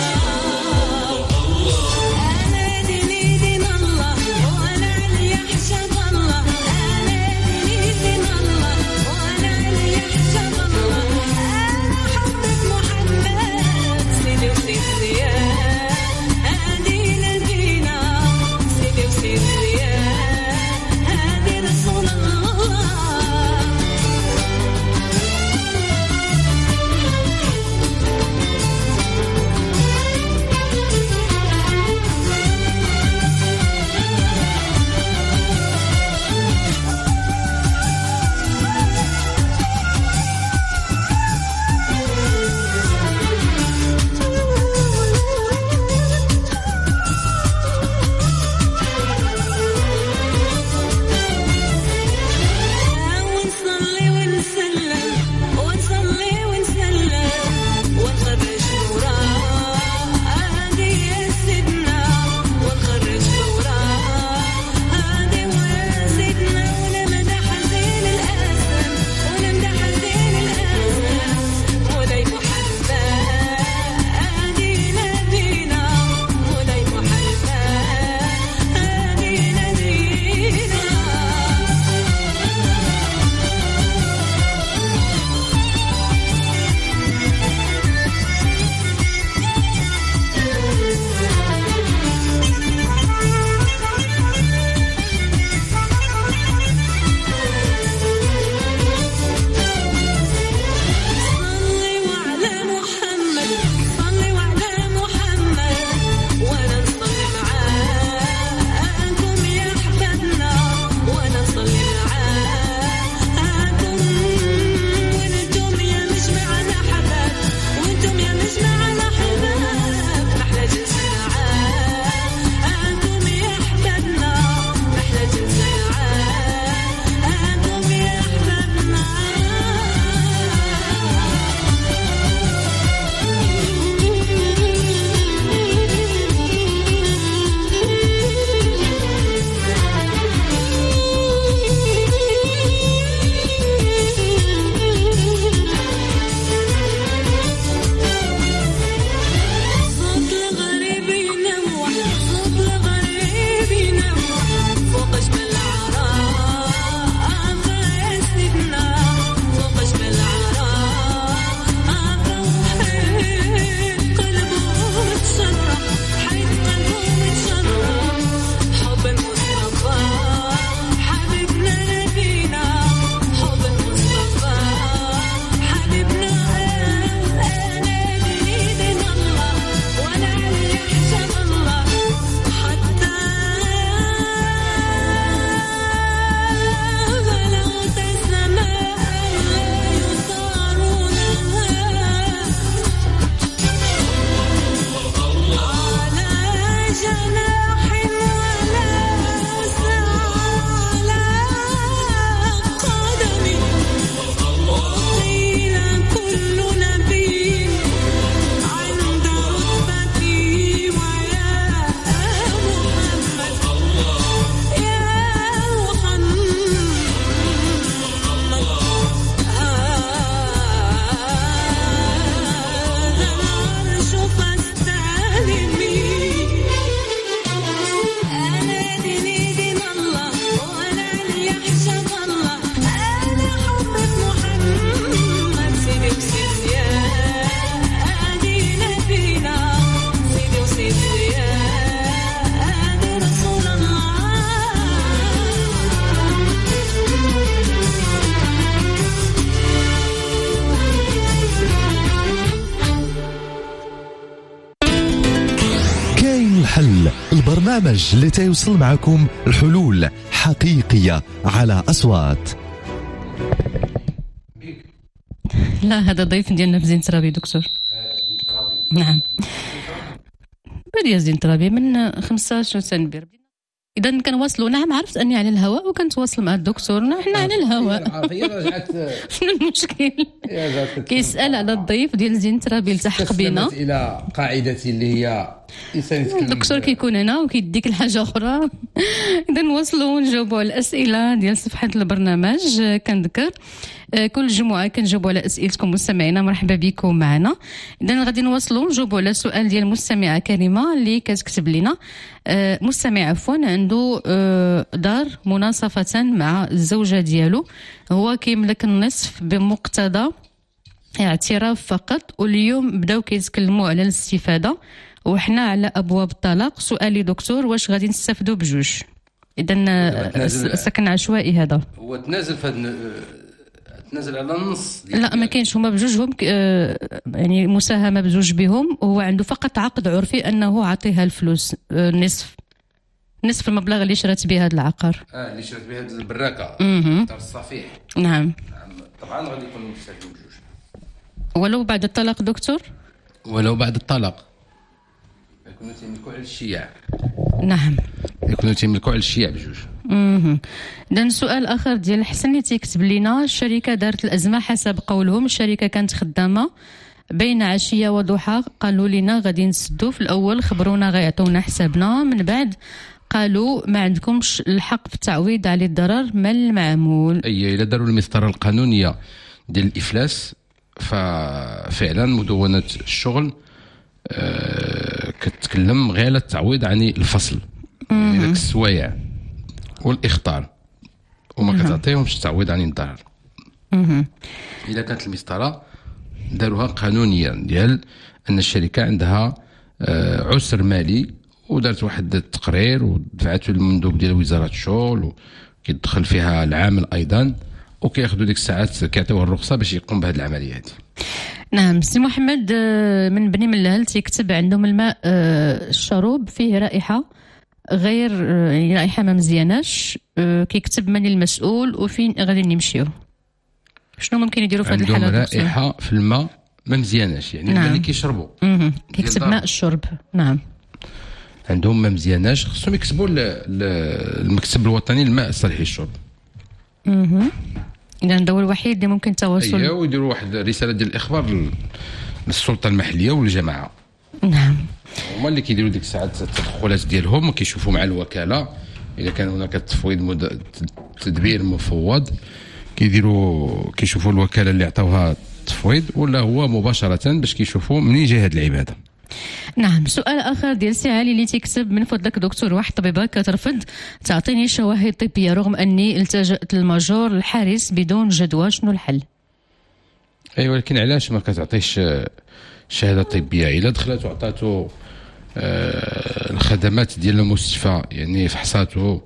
الحل، البرنامج اللي تيوصل معكم الحلول حقيقية على أصوات. لا هذا ضيف ديالنا في زين ترابي دكتور. نعم بدي زين ترابي من 15 سنبر. إذا كنواصلوا. نعم عرفت أني على الهواء وكنتواصل مع الدكتور. نحن على الهواء. شنو المشكل؟ كيسأل على الضيف ديال زين ترابي التحق بنا إلى قاعدتي اللي هي الدكتور كيكون هنا وكيديك الحاجة أخرى. إذا نواصلوا ونجاوبوا على الأسئلة ديال صفحة البرنامج. كنذكر كل جمعة كنجاوبوا على أسئلتكم مستمعينا. مرحبا بكم معنا. إذا غادي نواصلوا نجاوبوا على السؤال ديال المستمعة كريمة اللي كتكتب لنا. مستمع عفوا عنده دار مناصفة مع الزوجة ديالو، هو كيملك النصف بمقتضى اعتراف فقط، واليوم بداو كيتكلموا على الاستفادة وحنا على أبواب الطلاق. سؤالي دكتور واش غادي نستافدوا بجوج؟ إذا سكن عشوائي هذا هو تنازل تنازل على النص. لا ما كاينش، هما بجوجهم يعني مساهمه بجوج بهم، وهو عنده فقط عقد عرفي انه عطيها الفلوس نصف المبلغ اللي شرات به هذا العقار. اللي شرات به هذه البراكه دار الصفيح. نعم طبعا غادي يكونوا مستافدين بجوج ولو بعد الطلاق دكتور. ولو بعد الطلاق يكونوا تيملكوا على الشياع. نعم يكونوا تيملكوا على الشياع بجوج. إذن سؤال آخر ديال الحسن اللي تيكتب لنا. الشركة دارت الأزمة حسب قولهم. الشركة كانت خدامة بين عشية وضحى، قالوا لنا غادي نسدوا. في الأول خبرونا غيعطونا حسابنا، من بعد قالوا ما عندكمش الحق في التعويض على الضرر ما المعمول. إلا داروا المسطرة القانونية ديال الإفلاس ففعلا مدونة الشغل كتكلم غير على التعويض عن الفصل، يعني داك السوايع والإخطار، وما كتعطيهمش التعويض عن الضرر. إذا كانت المسطرة داروها قانونيا ديال أن الشركة عندها عسر مالي، ودارت واحد التقرير ودفعته للمندوب ديال وزارة الشغل وكيدخل فيها العامل أيضا، وكياخذوا ديك الساعات كيعطيوه الرخصة باش يقوم بهذه العملية هذه. نعم سي محمد من بني ملال تيكتب عندهم الماء الشروب فيه رائحة غير يعني رائحة ما مزياناش. كيكتب من المسؤول وفين غادي نمشيو؟ شنو ممكن يديروا في هذه الحالة؟ عندهم رائحة في الماء ما مزياناش، يعني الماء اللي كيشربوا. كيكتب ماء الشرب. نعم عندهم ما مزياناش، خصهم يكتبوا المكتب الوطني الماء الصالح للشرب. إذا هذا هو الوحيد اللي ممكن تواصل. أيوة ويديروا واحد رسالة ديال الإخبار للسلطة المحلية والجماعة. نعم هما اللي كيديروا ديك الساعات التدخلات ديالهم، كيشوفوا مع الوكالة إذا كان هناك تفويض تدبير مفوض، كيشوفوا الوكالة اللي عطاوها التفويض ولا هو مباشرة باش كيشوفوا منين جاي هاد العبادة. نعم سؤال آخر ديال سي علي اللي تيكتب من فضلك دكتور واحد طبيبة كترفض تعطيني شواهد طبية رغم أني التجأت للماجور الحارس بدون جدوى، شنو الحل؟ أيوة ولكن علاش ما كتعطيش شهادة طبية؟ إلا دخلت وعطاتو الخدمات ديال المستشفى، يعني فحصاتو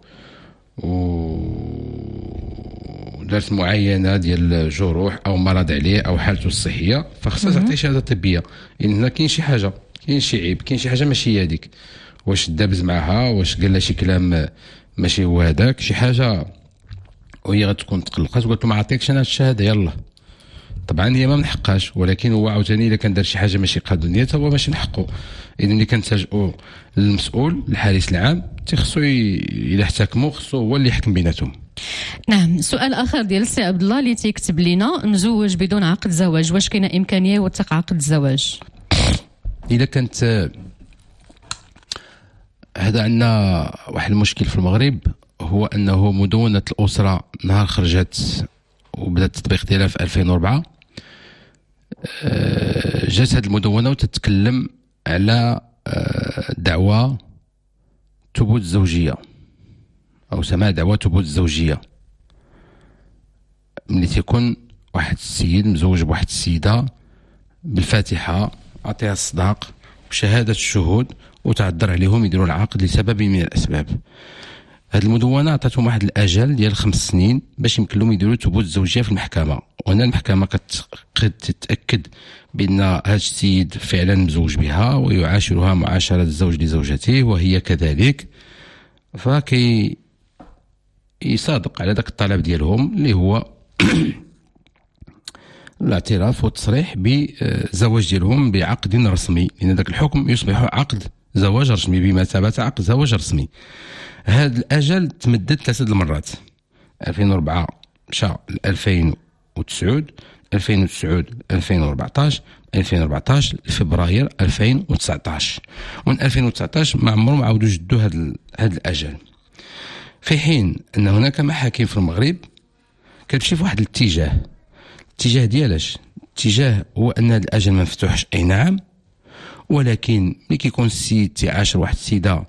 ودارت معاينة ديال الجروح أو مرض عليه أو حالته الصحية، فخصها تعطي شهادة طبية. لأن هنا كاين شي حاجة، كاين شي عيب، كاين شي حاجة ماشي هذيك، واش دابز معها، واش قال لها شي كلام ماشي هو هذاك، شي حاجة وهي غتكون تقلقات وقالت له ما عطيكش أنا الشهادة يلا. طبعا هي ما منحقاش، ولكن هو عاوتاني إذا كان دار شي حاجة ماشي قانونية هو ماشي نحقه. إذا ملي كنتلجؤوا للمسؤول الحارس العام تيخصو إلا احتكموا خصو هو اللي يحكم بيناتهم. نعم سؤال آخر ديال السي عبد الله اللي تيكتب لنا مزوج بدون عقد زواج، واش كاينه إمكانية يوثق عقد الزواج؟ إذا كانت هذا عندنا واحد المشكل في المغرب، هو أنه مدونة الأسرة نهار خرجت وبدأ التطبيق ديالها في 2004 جات هذه المدونة وتتكلم على دعوى ثبوت الزوجية أو سماع دعوى ثبوت الزوجية. ملي تيكون واحد السيد مزوج بواحد السيدة بالفاتحة عطيها الصداق وشهادة الشهود وتعذر عليهم يديروا العقد لسبب من الأسباب، هذه المدونه عطاتهم واحد الاجل ديال 5 سنين باش يمكن لهم يديروا ثبوت الزوجيه في المحكمه، وهنا المحكمه كتتاكد بان هذا السيد فعلا مزوج بها ويعاشرها معاشره الزوج لزوجته وهي كذلك، فكي يصادق على ذاك الطلب ديالهم اللي هو الاعتراف والتصريح بزواج ديالهم بعقد رسمي، لان ذاك الحكم يصبح عقد زواج رسمي بمثابه عقد زواج رسمي. هذا الاجل تمدد 3 المرات، 2004 مشى 2009 2009 2014 2014 فبراير 2019، ومن 2019 ما عمرهم عاودوا جدوا هذا الاجل، في حين ان هناك محاكم في المغرب كتمشي في واحد الاتجاه ديالاش الاتجاه هو ان هذا الاجل ما مفتوحش، اي نعم، ولكن ملي كيكون السيد تعاشر واحد السيده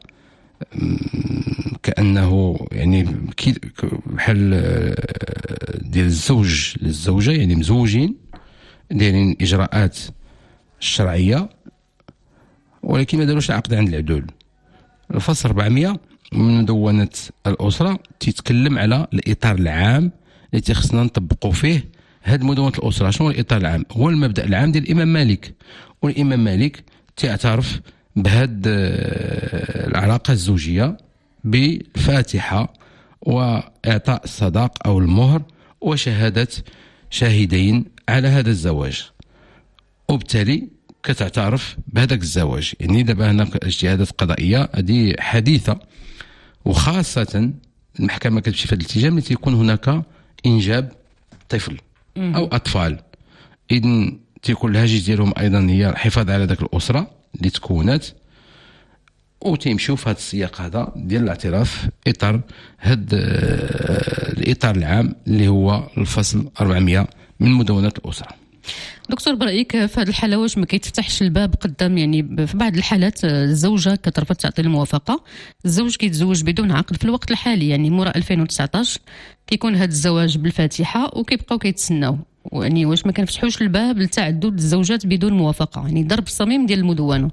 كانه يعني بحال ديال الزوج للزوجه، يعني مزوجين دايرين اجراءات الشرعيه ولكن ما داروش العقد عند العدول. الفصل 400 من مدونة الأسرة تيتكلم على الإطار العام اللي تيخصنا نطبقوا فيه هاد مدونة الأسرة. شنو الإطار العام؟ هو المبدأ العام ديال الإمام مالك، والإمام مالك تعترف بهاد العلاقة الزوجية بالفاتحة وإعطاء الصداق أو المهر وشهادة شاهدين على هذا الزواج، وبالتالي كتعترف بهذاك الزواج. يعني دابا هنا اجتهادات قضائية هذه حديثة، وخاصة المحكمة كتمشي في هذا الاتجاه ملي تيكون هناك إنجاب طفل أو أطفال، إذن تيكون الهاجس ديالهم أيضا هي الحفاظ على ذاك الأسرة اللي تكونت، وتيمشيو في هذا السياق هذا ديال الاعتراف إطار هذا الإطار العام اللي هو الفصل 400 من مدونة الأسرة. دكتور، برأيك في هذه الحالة واش ما كيتفتحش الباب قدام، يعني في بعض الحالات الزوجة كترفض تعطي الموافقة، الزوج كيتزوج بدون عقد في الوقت الحالي، يعني مورا 2019 كيكون هذا الزواج بالفاتحة وكيبقاو كيتسناو، يعني واش ما كنفتحوش الباب لتعدد الزوجات بدون موافقة، يعني ضرب الصميم ديال المدونة؟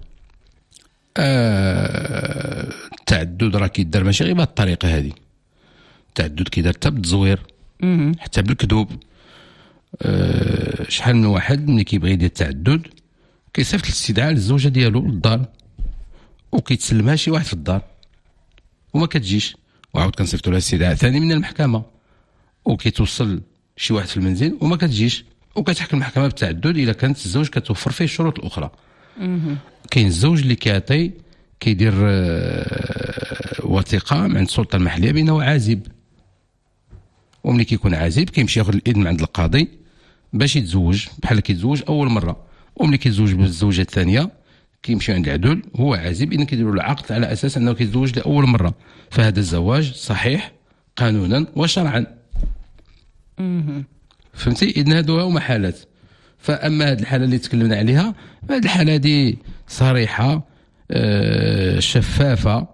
التعدد راه كيدار ماشي غير بهذه الطريقة هذه، التعدد كيدار حتى بالتزوير حتى بالكذوب. شحال من واحد ملي كيبغي يدير التعدد كيصيفط الاستدعاء للزوجه ديالو للدار وكيتسلمها شي واحد في الدار وما كتجيش، وعاود كنصيفطوا لها استدعاء ثاني من المحكمه وكيتوصل شي واحد في المنزل وما كتجيش، وكتحكم المحكمه بالتعدد الا كانت الزوج كتوفر فيه الشروط الاخرى. كاين الزوج اللي كيدير وثيقه عند السلطه المحليه بانه عازب، وملي كيكون عازب كيمشي ياخذ الاذن من عند القاضي باش يتزوج بحال كيتزوج اول مره، وملي كيتزوج بالزوجه الثانيه كيمشي عند العدول هو عازب، اذا كيديروا العقد على اساس انه كيتزوج لاول مره، فهذا الزواج صحيح قانونا وشرعا. فهمتي؟ اذن هادو هما حالات. فاما هذه الحاله اللي تكلمنا عليها، هذه الحاله دي صريحه شفافه،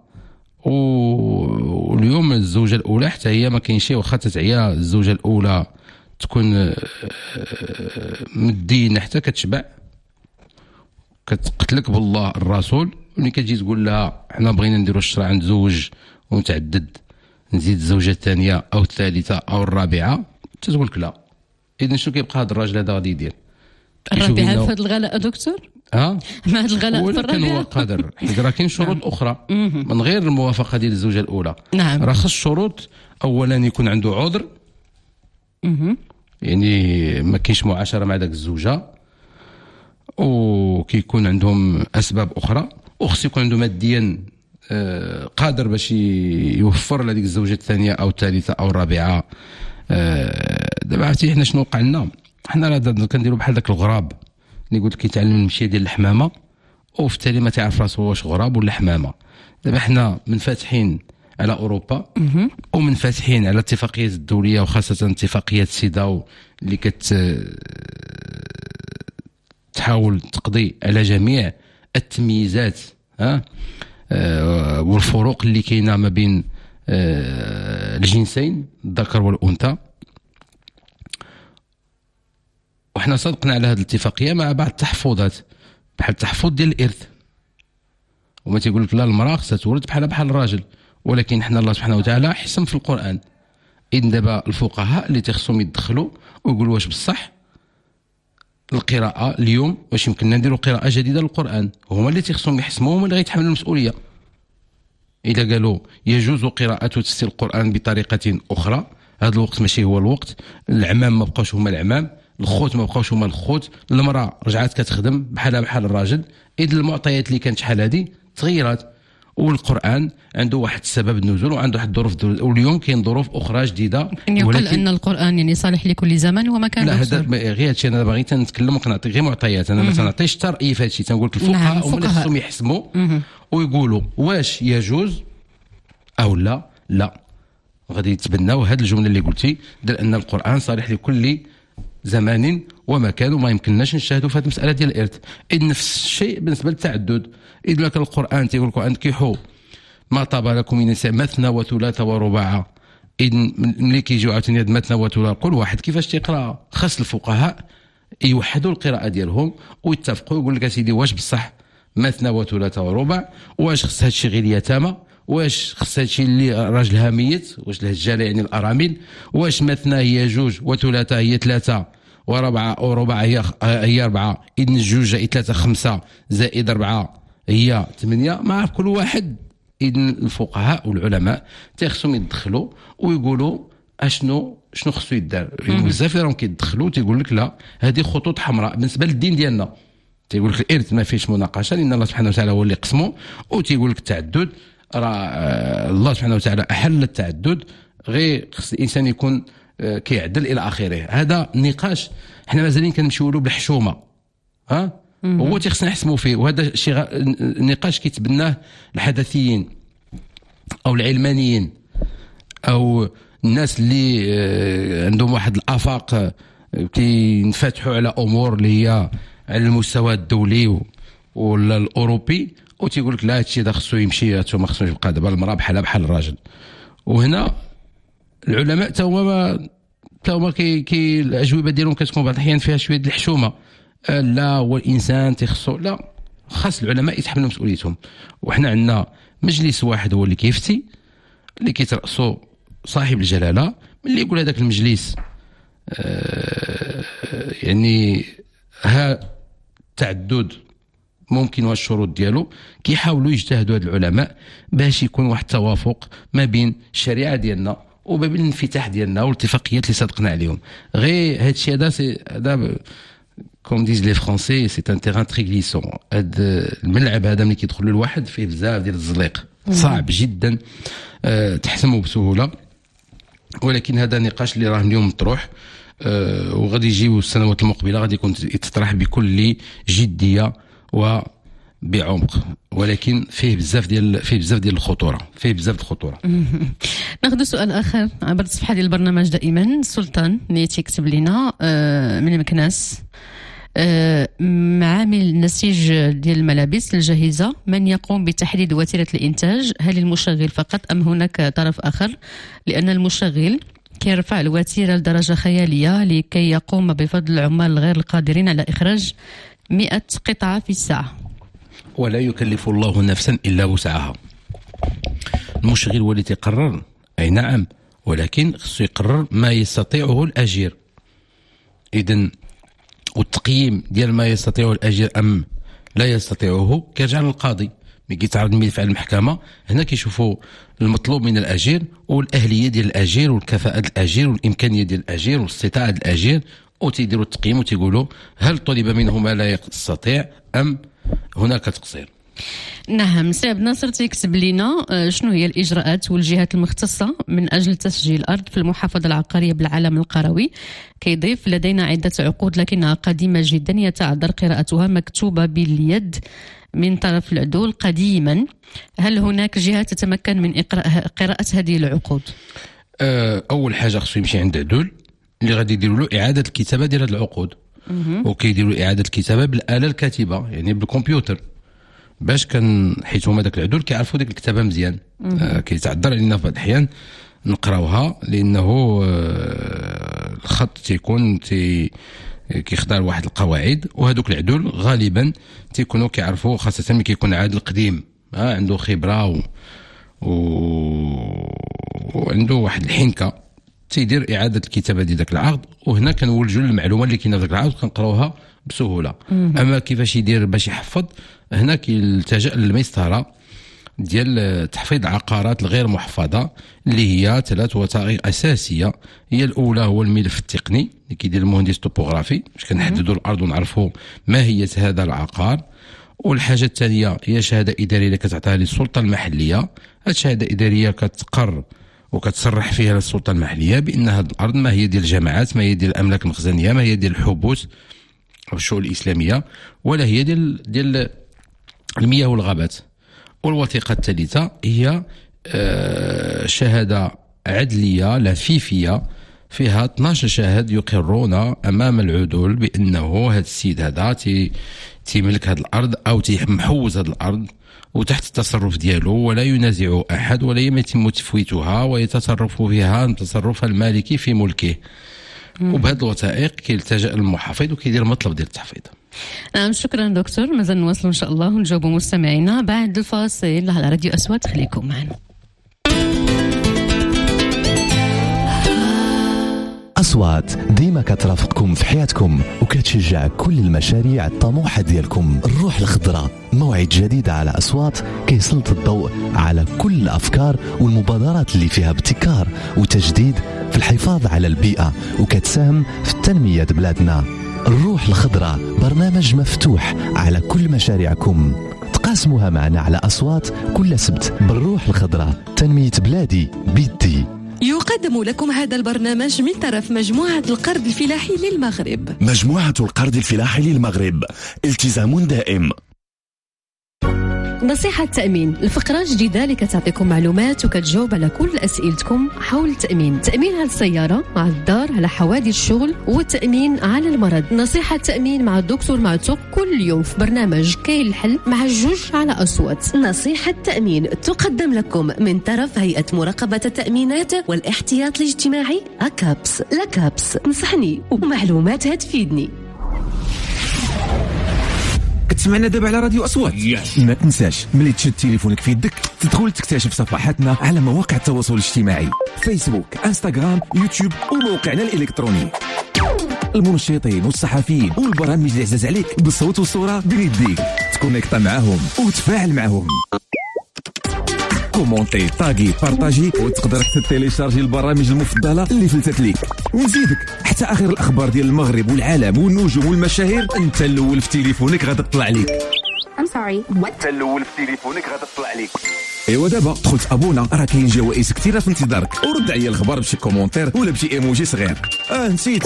واليوم الزوجه الاولى حتى هي ما كاين شي، واخا تتعيا الزوجه الاولى تكون مدينه حتى كتشبع كتقتلك بالله الرسول، ملي كتجي تقول لها حنا بغينا نديروا الشرع نتزوج ونتعدد نزيد الزوجه الثانيه او الثالثه او الرابعه، تقول لك لا. اذا شنو كيبقى هذا الراجل هذا غادي يدير؟ الرابعه في هذا الغلاء دكتور؟ مع هذا الغلاء في الرابعه هو قادر، حيت راه كاين شروط اخرى من غير الموافقه ديال الزوجه الاولى. نعم، راه خص شروط، اولا يكون عنده عذر، يعني ما كاينش معاشره مع داك الزوجه، وكيكون عندهم اسباب اخرى، وخص يكون عنده ماديا قادر باش يوفر لهذيك الزوجه الثانيه او الثالثه او الرابعه. دابا عرفتي حنا شنو وقع لنا؟ حنا راه كنديروا بحال داك الغراب اللي قلت كيتعلم المشيه ديال الحمامه، وفي التالي ما تعرف راسو واش غراب ولا حمامه. دابا حنا منفتحين على اوروبا ومنفتحين على الاتفاقيات الدوليه، وخاصه اتفاقيه سيداو اللي تحاول تقضي على جميع التمييزات والفروق اللي كاينه ما بين الجنسين الذكر والانثى. وحنا صدقنا على هذه الاتفاقيه مع بعض التحفظات، بحال التحفظ ديال الارث، وما تيقول لك لا المراه خصها تولد بحال الراجل، ولكن حنا الله سبحانه وتعالى حسم في القرآن. إذن دابا الفقهاء اللي تخصهم يدخلوا ويقولوا واش بصح القراءة اليوم واش يمكننا نديروا قراءة جديدة للقرآن، هما اللي تخصهم يحسموا، هما اللي غيتحملوا المسؤولية. إذا قالوا يجوز قراءة وتفسير القرآن بطريقة أخرى، هذا الوقت ماشي هو الوقت. العمام ما بقاوش هما العمام، الخوت ما بقاوش هما الخوت، المرأة رجعت كتخدم بحالها بحال الراجل. إذن المعطيات اللي كانت شحال هذه تغيرات، والقرآن عنده واحد السبب النزول وعنده واحد الظروف، واليوم كاين ظروف أخرى جديدة. يقول أن القرآن يعني صالح لكل زمان ومكان. لا هذا غير هادشي أنا باغي تنتكلم وكنعطيك غير معطيات، أنا ما تنعطيش ترأي في هادشي، تنقول لك الفقهاء هما اللي خصهم يحسموا ويقولوا واش يجوز أو لا. لا غادي يتبناو هاد الجملة اللي قلتي ديال أن القرآن صالح لكل زمان ومكان وما يمكنناش نشاهدوا في هذه المسألة ديال الإرث. إذ نفس الشيء بالنسبة للتعدد. إذ لك القرآن تيقول لكم أنكحوا ما طاب لكم من النساء مثنى وثلاث ورباع. إذ ملي كيجيو عاوتاني هاد مثنى وثلاث كل واحد كيفاش تيقرا، خاص الفقهاء يوحدوا القراءة ديالهم ويتفقوا، يقول لك اسيدي واش بصح مثنى وثلاث ورباع، واش خص هادشي غير اليتامى، واش خص هادشي اللي راجلها ميت، واش الهجاله يعني الارامل، واش مثنى هي جوج وثلاثه هي ثلاثه وربعه وربع هي اربعه، اذن جوج هي ثلاثه خمسه زائد اربعه هي 8. ما عرف كل واحد. اذن الفقهاء والعلماء تيخصهم يدخلوا ويقولوا اشنو خصو يدار. بزاف راهم كيدخلوا تيقول لك لا هذه خطوط حمراء بالنسبه للدين ديالنا. تيقول لك الارث ما فيش مناقشه لان الله سبحانه وتعالى هو اللي قسمه، وتيقول لك التعدد راه الله سبحانه وتعالى احل التعدد، غير خص الانسان يكون كيعدل الى اخره. هذا النقاش حنا مازالين كنمشيو له بالحشومه، هو تيخصنا نحسموا فيه. وهذا شي نقاش كيتبناه الحدثيين او العلمانيين او الناس اللي عندهم واحد الافاق كينفتحوا على امور اللي هي على المستوى الدولي ولا الاوروبي، وتيقول لك لا هادشي دا خصو يمشي، هادشي ما خصوش يبقى. دابا المراه بحال الراجل. وهنا العلماء تا هما كي الاجوبه ديالهم كتكون بعض الاحيان فيها شويه د الحشومه. لا هو الانسان تيخصو، لا خاص العلماء يتحملوا مسؤوليتهم. وحنا عندنا مجلس واحد هو اللي كيفتي، اللي كيترأسو صاحب الجلاله. ملي يقول هذاك المجلس يعني ها تعدد ممكن والشروط ديالو، كيحاولوا يجتهدوا هاد العلماء باش يكون واحد التوافق ما بين الشريعه ديالنا وما بين الانفتاح ديالنا والاتفاقيات اللي صدقنا عليهم. غير هادشي هذا كوم ديز لي فرونسي سي ان تيران تري غليسون. هاد الملعب هذا ملي كيدخل الواحد فيه بزاف ديال الزليق، صعب جدا تحسمه بسهوله. ولكن هذا نقاش اللي راه اليوم مطروح، وغادي يجيو السنوات المقبله غادي يكون يتطرح بكل جديه وبعمق، ولكن فيه بزاف ديال الخطوره، ناخذ سؤال اخر عبر الصفحه ديال البرنامج دائما. سلطان اللي تيكتب لنا من مكناس، معامل نسيج ديال الملابس الجاهزه من يقوم بتحديد وتيره الانتاج؟ هل المشغل فقط ام هناك طرف اخر؟ لان المشغل كيرفع الوتيره لدرجه خياليه لكي يقوم بفضل العمال غير القادرين على اخراج 100 قطعة في الساعة. ولا يكلف الله نفسا إلا وسعها. المشغل هو اللي تقرر، أي نعم، ولكن خصو يقرر ما يستطيعه الأجير. إذن والتقييم ديال ما يستطيعه الأجير أم لا يستطيعه كيرجع للقاضي. ملي كيتعرض الملف على المحكمة هنا كيشوفوا المطلوب من الأجير والأهلية ديال الأجير والكفاءة ديال الأجير والإمكانية ديال الأجير والاستطاعة ديال الأجير، وتيديروا التقييم وتيقولوا هل طلب منه ما لا يستطيع أم هناك تقصير. نعم. سي عبد الناصر تيكتب لنا شنو هي الإجراءات والجهات المختصة من أجل تسجيل الأرض في المحافظة العقارية بالعالم القروي؟ كيضيف لدينا عدة عقود لكنها قديمة جدا، يتعذر قراءتها، مكتوبة باليد من طرف العدول قديما. هل هناك جهة تتمكن من قراءة هذه العقود؟ أول حاجة خصو يمشي عند عدول اللي غادي يديروا له إعادة الكتابة ديال هذه العقود، وكيديروا إعادة الكتابة بالآلة الكاتبة يعني بالكمبيوتر، باش حيت هما داك العدول كيعرفوا ديك الكتابة مزيان. كيتعذر علينا في بعض الأحيان نقراوها لأنه الخط تيكون كيخضع لواحد القواعد، وهذوك العدول غالبا تيكونوا كيعرفوا، خاصة ملي كيكون عادل قديم عنده خبرة وعنده واحد الحنكه تيدير اعاده الكتابه ديال داك العقد، وهنا كنولجوا للمعلومه اللي كاينه في داك العقد كنقراوها بسهوله. اما كيفاش يدير باش يحفظ، هنا كيلتجأ للمسطره ديال تحفيظ العقارات الغير محفظه، اللي هي 3 وثائق اساسيه. هي الاولى هو الملف التقني اللي كيدير المهندس الطوبوغرافي باش كنحددوا الارض ونعرفوا ماهيه هذا العقار. والحاجه الثانيه هي شهاده اداريه اللي كتعطيها للسلطه المحليه. هذه الشهاده الاداريه كتقر وكتصرح فيها للسلطه المحليه بان هذه الارض ما هي ديال الجماعات، ما هي ديال الاملاك المخزنيه، ما هي ديال الحبوس او الشؤون الاسلاميه، ولا هي ديال المياه والغابات. والوثيقه الثالثه هي شهاده عدليه لفيفيه فيها 12 شاهد يقرون امام العدول بانه هذا السيد هذا تيملك هذه الارض او محوز هذه الارض وتحت التصرف ديالو، ولا ينازع احد ولا يتم تفويتها ويتصرف فيها التصرف المالكي في ملكه. وبهذه الوثائق كيلتجأ المحافظ وكيدير مطلب ديال التحفيظ. نعم، شكرا دكتور. مازال نواصلوا ان شاء الله ونجاوبوا مستمعينا بعد الفاصل على راديو أصوات. خليكم معنا. أصوات ديما كترافقكم في حياتكم وكتشجع كل المشاريع الطموحة ديالكم. الروح الخضراء، موعد جديد على أصوات كيسلط الضوء على كل الأفكار والمبادرات اللي فيها ابتكار وتجديد في الحفاظ على البيئة وكتساهم في تنمية بلادنا. الروح الخضراء برنامج مفتوح على كل مشاريعكم، تقاسموها معنا على أصوات كل سبت. بالروح الخضراء تنمية بلادي بيدي. يقدم لكم هذا البرنامج من طرف مجموعة القرض الفلاحي للمغرب. مجموعة القرض الفلاحي للمغرب، التزام دائم. نصيحة تأمين، الفقرة جديدة اللي كتعطيكم معلومات وكتجاوب على كل أسئلتكم حول التأمين. تأمين على السيارة، على الدار، على حوادث الشغل، والتأمين على المرض. نصيحة تأمين مع الدكتور معتوق كل يوم في برنامج كاين الحل مع الجوج على أصوات. نصيحة تأمين تقدم لكم من طرف هيئة مراقبة التأمينات والاحتياط الاجتماعي أكابس. لكابس نصحني ومعلوماتها تفيدني. كتسمعنا دابا على راديو أصوات. ما تنساش ملي تشد تليفونك في يدك تدخل تكتشف صفحاتنا على مواقع التواصل الاجتماعي، فيسبوك، انستغرام، يوتيوب وموقعنا الإلكتروني. المنشطين والصحفيين والبرامج اللي عزاز عليك بالصوت والصورة بين يديك، تكونيكتا معاهم وتفاعل معاهم. كومونتي، طاغي، بارطاجي، وتقدر تيليشارجي البرامج المفضله اللي فلتت ليك. ونزيدك حتى اخر الاخبار ديال المغرب والعالم والنجوم والمشاهير انت الاول في تليفونك غادا تطلع ليك. انت الاول في تليفونك غادا تطلع ليك. ايوا دابا دخل ابونا، راه كاين جوائز كثيره في انتظارك، ورد عليا الخبر بشي كومونتير ولا بشي ايموجي صغير. نسيت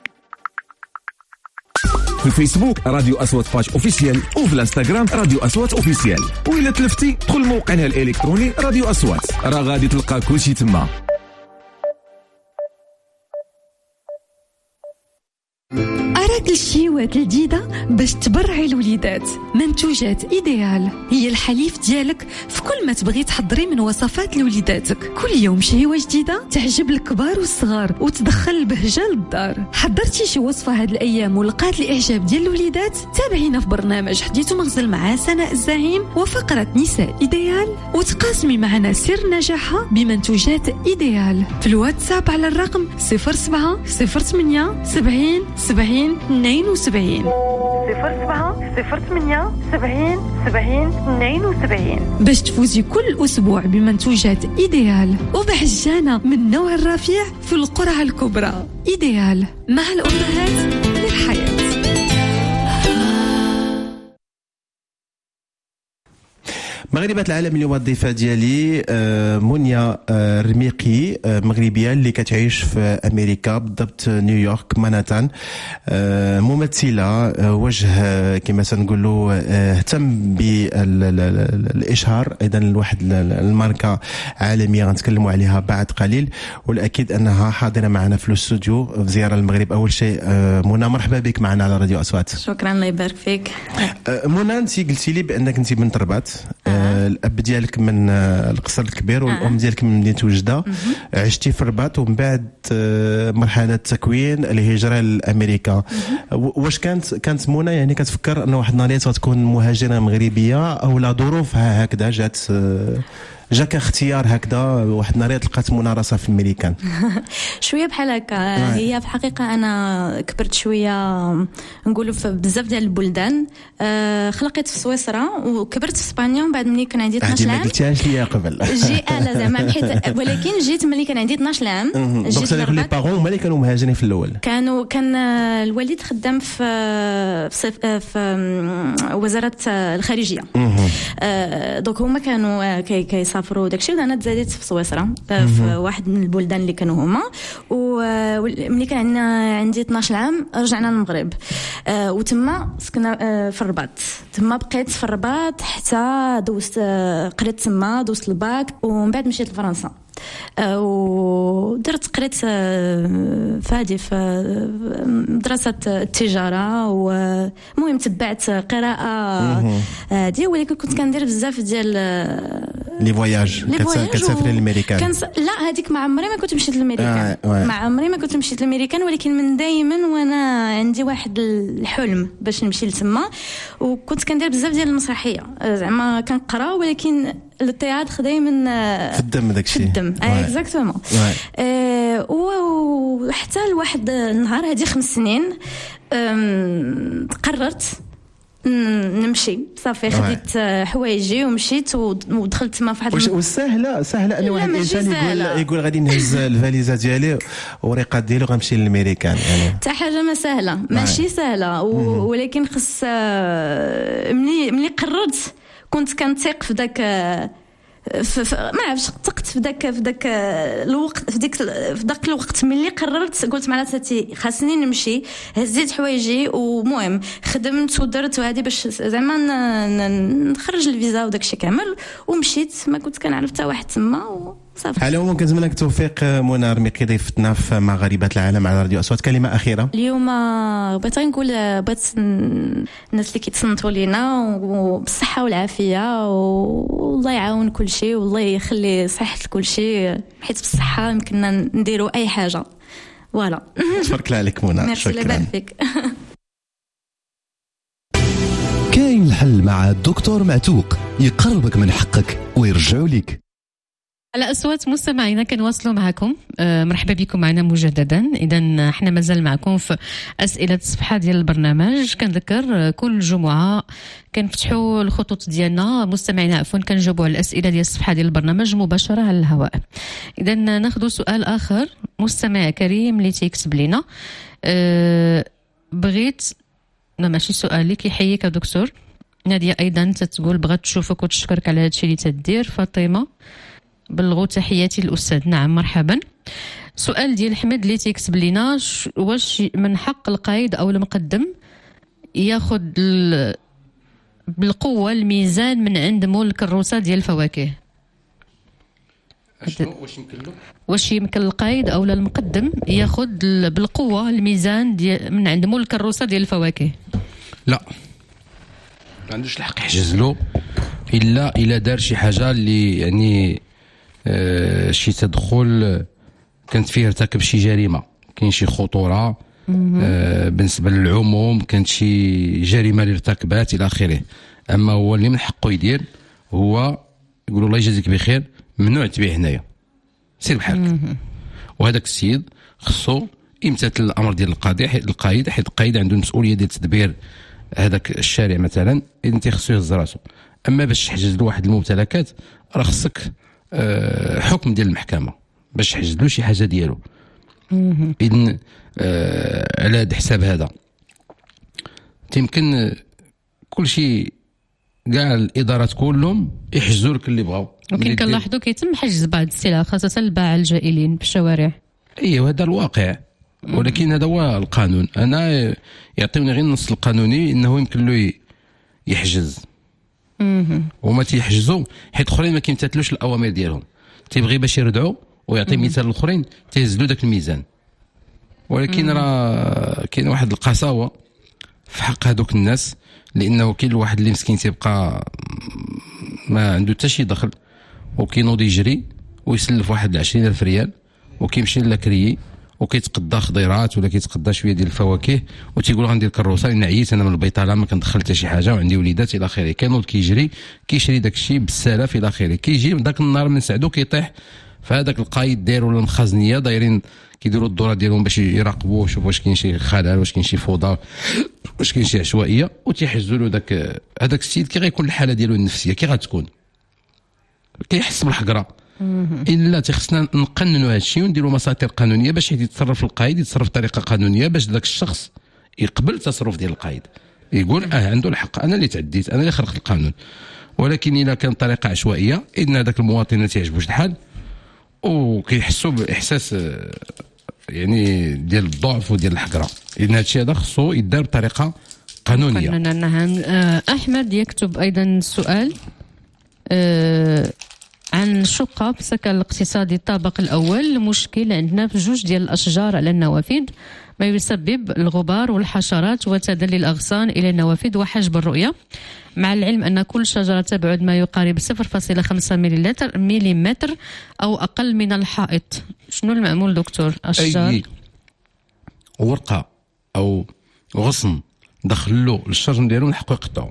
في الفيسبوك راديو أصوات باج اوفيسيال، وفي الانستغرام راديو أصوات اوفيسيال، وإلا تلفتي دخل موقعنا الإلكتروني راديو أصوات، راه غادي تلقى كلشي تما. أراك الشيوات الجديدة باش تبرعي الوليدات. منتوجات إيديال هي الحليف ديالك في كل ما تبغي تحضري من وصفات لوليداتك. كل يوم شهيوة جديدة تعجب الكبار والصغار وتدخل البهجة للدار. حضرتي شي وصفة هاد الأيام ولقات الإعجاب ديال الوليدات؟ تابعينا في برنامج حديث ومغزل مع سناء الزعيم وفقرة نساء إيديال، وتقاسمي معنا سر نجاحها بمنتوجات إيديال في الواتساب على الرقم 07 08 70 70 72 07 08 70 70 72 باش تفوزي كل أسبوع بمنتوجات إيديال وبحجانة من نوع الرفيع في القرعة الكبرى. إيديال مع الأمهات للحياة. مغربات العالم اليوم الضيفة ديالي منيا رميقي، مغربية اللي كتعيش في أمريكا بالضبط نيويورك مانهاتن، ممثلة وجه كما سنقولوا اهتم بالإشهار، أيضا واحد الماركة عالمية غنتكلموا عليها بعد قليل، والأكيد أنها حاضرة معنا في الاستوديو في زيارة المغرب. أول شيء منى مرحبا بك معنا على راديو أصوات. شكرا، الله يبارك فيك. منى، انت قلتي لي بأنك انت من الرباط، الاب ديالك من القصر الكبير والام ديالك من مدينه وجده، عشتي في الرباط ومن بعد مرحله التكوين الهجره لامريكا. واش كانت منى يعني كتفكر ان واحد النهار غتكون مهاجره مغربيه او لا ظروفها هكذا جات جاك اختيار هكذا واحد النهار لقات منى راسها في الميريكان؟ شويه بحال هكا. هي في الحقيقه انا كبرت شويه نقولوا في بزاف ديال البلدان. خلقت في سويسرا وكبرت في اسبانيا. ومن بعد ملي كان عندي 12 عام ما قلتيهاش ليا قبل لا زعما حيت ولكن جيت ملي كان عندي 12 عام. جيت لي بارون هما اللي كانوا مهاجرين في الاول. كان الوالد خدام في وزاره الخارجيه. دونك هما كانوا كيسافروا داكشي. وانا تزاديت في سويسرا في واحد من البلدان اللي كانوا هما. وملي كان عندي 12 عام رجعنا للمغرب. وتما سكنا في الرباط. تما بقيت في الرباط حتى دوزت قريت تما دوزت الباك. ومن بعد مشيت لفرنسا ودرت قريت فادي في مدرسة التجارة. ومهم تبعت قراءة هذه. ولكن كنت كندير بزاف ديال لي فواياج. كتسافري للميريكان؟ لا هذيك ما عمري ما كنت مشيت للميريكان. ما عمري ما كنت مشيت للميريكان. ولكن من دائما وانا عندي واحد الحلم باش نمشي لتما. وكنت كندير بزاف ديال المسرحية زعما كنقرا. ولكن التياتر دائما في الدم داكشي في الدم. اكزاكتومون. وحتى لواحد النهار هذه 5 سنين قررت نمشي صافي. خديت حوايجي ومشيت ودخلت تما في واحد سهله ان واحد الانسان يقول غادي نهز الفاليزه ديالي وريقات ديالو غنمشي للميريكان. يعني حتى حاجه ما سهله ماشي سهله. ولكن خص ملي قررت كنت كنثق في داك ما عرفتش ثقت في داك الوقت في داك الوقت ملي قررت قلت معناتها خاصني نمشي. هزيت حوايجي ومهم خدمت ودرت وهذه باش زعما نخرج الفيزا وداك الشيء كامل. ومشيت ما كنت كنعرف حتى واحد تما وصافي. على العموم كنتمنى لك التوفيق منى رميقي ضيفتنا في مغاربة العالم على راديو أصوات. كلمة أخيرة اليوم بغيت نقول بغيت الناس اللي كيتصنتوا لينا وبالصحة والعافية والله يعاون كل شيء والله يخلي صحة لكل شيء. حيت بالصحة يمكننا نديروا أي حاجة. فوالا. شكرا لك منى. شكرا فيك. كاين الحل مع الدكتور معتوق يقربك من حقك ويرجعوا لك. على أصوات مستمعينا كنواصلوا معكم. مرحبا بكم معنا مجددا. إذا احنا مازال معكم في أسئلة الصفحة ديال البرنامج. كنذكر كل جمعة كنفتحوا الخطوط ديالنا مستمعينا عفوا كنجاوبوا على الأسئلة ديال الصفحة ديال البرنامج مباشرة على الهواء. إذا ناخذ سؤال آخر مستمع كريم اللي تيكتب لنا. بغيت ماشي سؤال اللي كيحييك يا دكتور. نادية أيضا تتقول بغات تشوفك وتشكرك على هادشي اللي تدير. فاطمة بلغوا تحياتي للأستاذ. نعم مرحبا. سؤال ديال حمد اللي تيكتب لنا واش من حق القائد أو المقدم ياخذ بالقوة الميزان من عند مول الكروسة ديال الفواكه؟ واش يمكن القائد أو المقدم ياخذ بالقوة الميزان من عند مول الكروسة ديال الفواكه؟ لا ما عندوش الحق يحجز له إلا دار شي حاجة اللي يعني شي تدخل كانت فيه ارتكب شي جريمة كاين شي خطورة بالنسبة للعموم كانت شي جريمة اللي ارتكبات إلى آخره. أما هو اللي من حقه يدير هو يقول الله يجازيك بخير ممنوع تبيع هنايا سير بحالك. وهذاك السيد خصو يمتثل الأمر ديال القائد حيت القائد عنده المسؤولية ديال تدبير هذاك الشارع مثلا. انت خصو يهز راسو. اما باش تحجز له واحد الممتلكات راه خصك حكم ديال المحكمه باش تحجز له شي حاجه ديالو. اذن على هذا الحساب هذا يمكن كل شيء كاع الادارات كلهم يحجزوا لك اللي بغاو. ولكن كنلاحظوا كيتم حجز بعض السلع خاصه الباعة الجائلين في الشوارع. ايوه هذا الواقع. ولكن هذا هو القانون. انا يعطيوني غير النص القانوني انه يمكن له يحجز وما تيحجزوا حيت الاخرين ما كيمتثلوش الاوامر ديالهم. تيبغي باش يردعوا ويعطي مثال الاخرين تيهزلوا داك الميزان. ولكن راه كاين واحد القساوه في حق هذوك الناس لانه كاين الواحد اللي مسكين تيبقى ما عنده حتى شي دخل وكينوض يجري ويسلف واحد 20,000 ريال وكيمشي للاكريي وكيتقدى خضيرات ولا كيتقدى شويه ديال الفواكه وتيقول غندير كروسه لان عييت انا من البيطاله ما كندخل حتى شي حاجه وعندي وليدات الى اخره. كينوض كيجري كيشري داك الشيء بالسلاف الى اخره. كيجي داك النهار من سعدو كيطيح فهذاك القايد داير ولا المخازنيه دايرين كيديروا الدوره ديالهم باش يراقبوا يشوفوا واش كاين شي خلل واش كاين شي فوضى واش كاين شي عشوائيه وتيحجزوا له هذاك السيد كي غيكون الحاله ديالو النفسيه كي غتكون كيحس بالحقره. الا تخصنا نقننوا هذا الشيء ونديروا مساطر قانونيه باش يتصرف القائد يتصرف بطريقه قانونيه باش ذاك الشخص يقبل التصرف ديال القائد يقول عنده الحق انا اللي تعديت انا اللي خرقت القانون. ولكن الا كان طريقه عشوائيه ان هذاك المواطن ما تعجبوش الحال وكيحسوا باحساس يعني ديال الضعف وديال الحقره ان هذا الشيء هذا خصو يدار بطريقه قانونيه. نعم. احمد يكتب ايضا سؤال عن شقة في السكن الاقتصادي الطابق الأول. المشكل عندنا في جوج ديال الأشجار على النوافذ ما يسبب الغبار والحشرات وتدلي الأغصان إلى النوافذ وحجب الرؤية، مع العلم أن كل شجرة تبعد ما يقارب 0.5 مليمتر أو أقل من الحائط. شنو المعمول دكتور؟ أشجار أي ورقة أو غصن دخلوا الشجر ديالو نحقوا يقطعوا.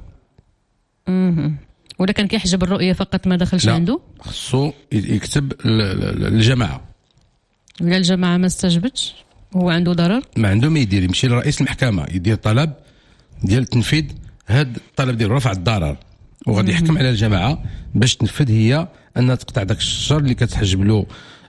ولا كان كيحجب الرؤية فقط ما دخلش عنده؟ خصو يكتب الجماعة. ولا الجماعة ما استجبتش هو عنده ضرر؟ ما عنده ما يدير يمشي لرئيس المحكمة يدير طلب ديال تنفيذ هذا الطلب ديال رفع الضرر وغادي يحكم على الجماعة باش تنفذ هي أنها تقطع داك الشجر اللي كتحجب له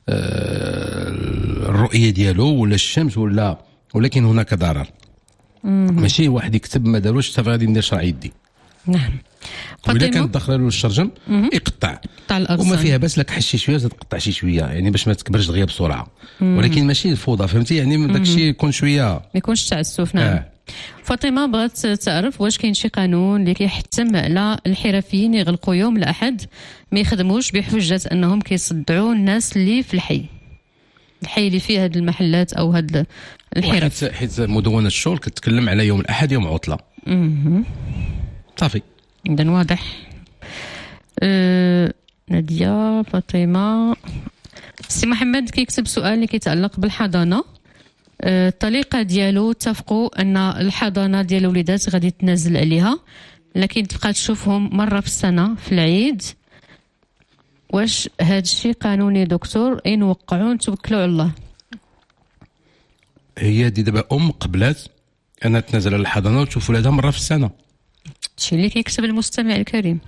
الرؤية ديالو ولا الشمس ولكن هناك ضرر. ماشي واحد يكتب ما داروش حتى غادي ندير شرع يدي. نعم. وإذا كانت داخله له الشرجم يقطع وما فيها باس لك حشي شويه تقطع شي شويه يعني باش ما تكبرش دغيا بسرعه. ولكن ماشي الفوضى فهمتي يعني داك الشيء يكون شويه ما يكونش تعسف. نعم. فاطمه بغات تعرف واش كاين شي قانون اللي كيحتم على الحرفيين يغلقوا يوم الاحد ما يخدموش بحجه انهم كيصدعوا الناس اللي في الحي اللي فيه هاد المحلات او هاد الحرف. حيت مدونه الشغل كتكلم على يوم الاحد يوم عطله. صافي إذن واضح. نادية فاطمة سي محمد كيكتب سؤال اللي كيتعلق بالحضانة. الطريقة ديالو اتفقوا أن الحضانة ديال الوليدات غادي تنزل عليها لكن تبقى تشوفهم مرة في السنة في العيد. واش هاد الشيء قانوني دكتور؟ إن وقعوا نتوكلوا على الله. هي دي دابا قبلات أنها تنزل على الحضانة وتشوف ولادها مرة في السنة. شي اللي كيكتب المستمع الكريم.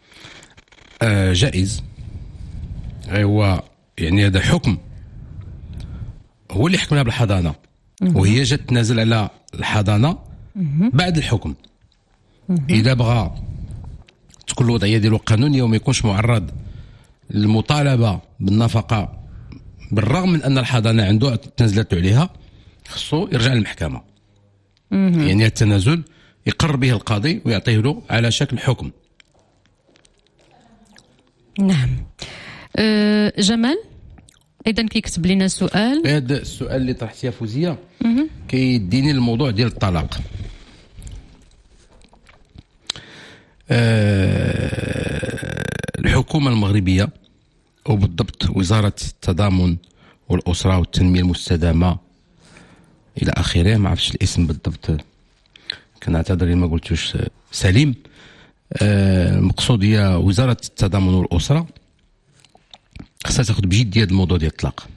جائز. هو يعني هذا حكم هو اللي حكمنا بالحضانة وهي جات تنازل على الحضانة بعد الحكم. إذا بغى تكون الوضعية ديالو قانونية وما يكونش معرض للمطالبة بالنفقة بالرغم من أن الحضانة عنده تنازلت عليها خصو يرجع للمحكمة. يعني التنازل يقر به القاضي ويعطيه له على شكل حكم. نعم. جمال اذا كيكتب لنا سؤال. هذا السؤال اللي طرحتيه فوزيه كيديني الموضوع ديال الطلاق. الحكومه المغربيه وبالضبط وزاره التضامن والاسره والتنميه المستدامه الى اخره ما عرفتش الاسم بالضبط كنعتذر ما قلتوش سليم. المقصود هي وزاره التضامن والاسره خصها تاخذ بجديه هذا الموضوع ديال الطلاق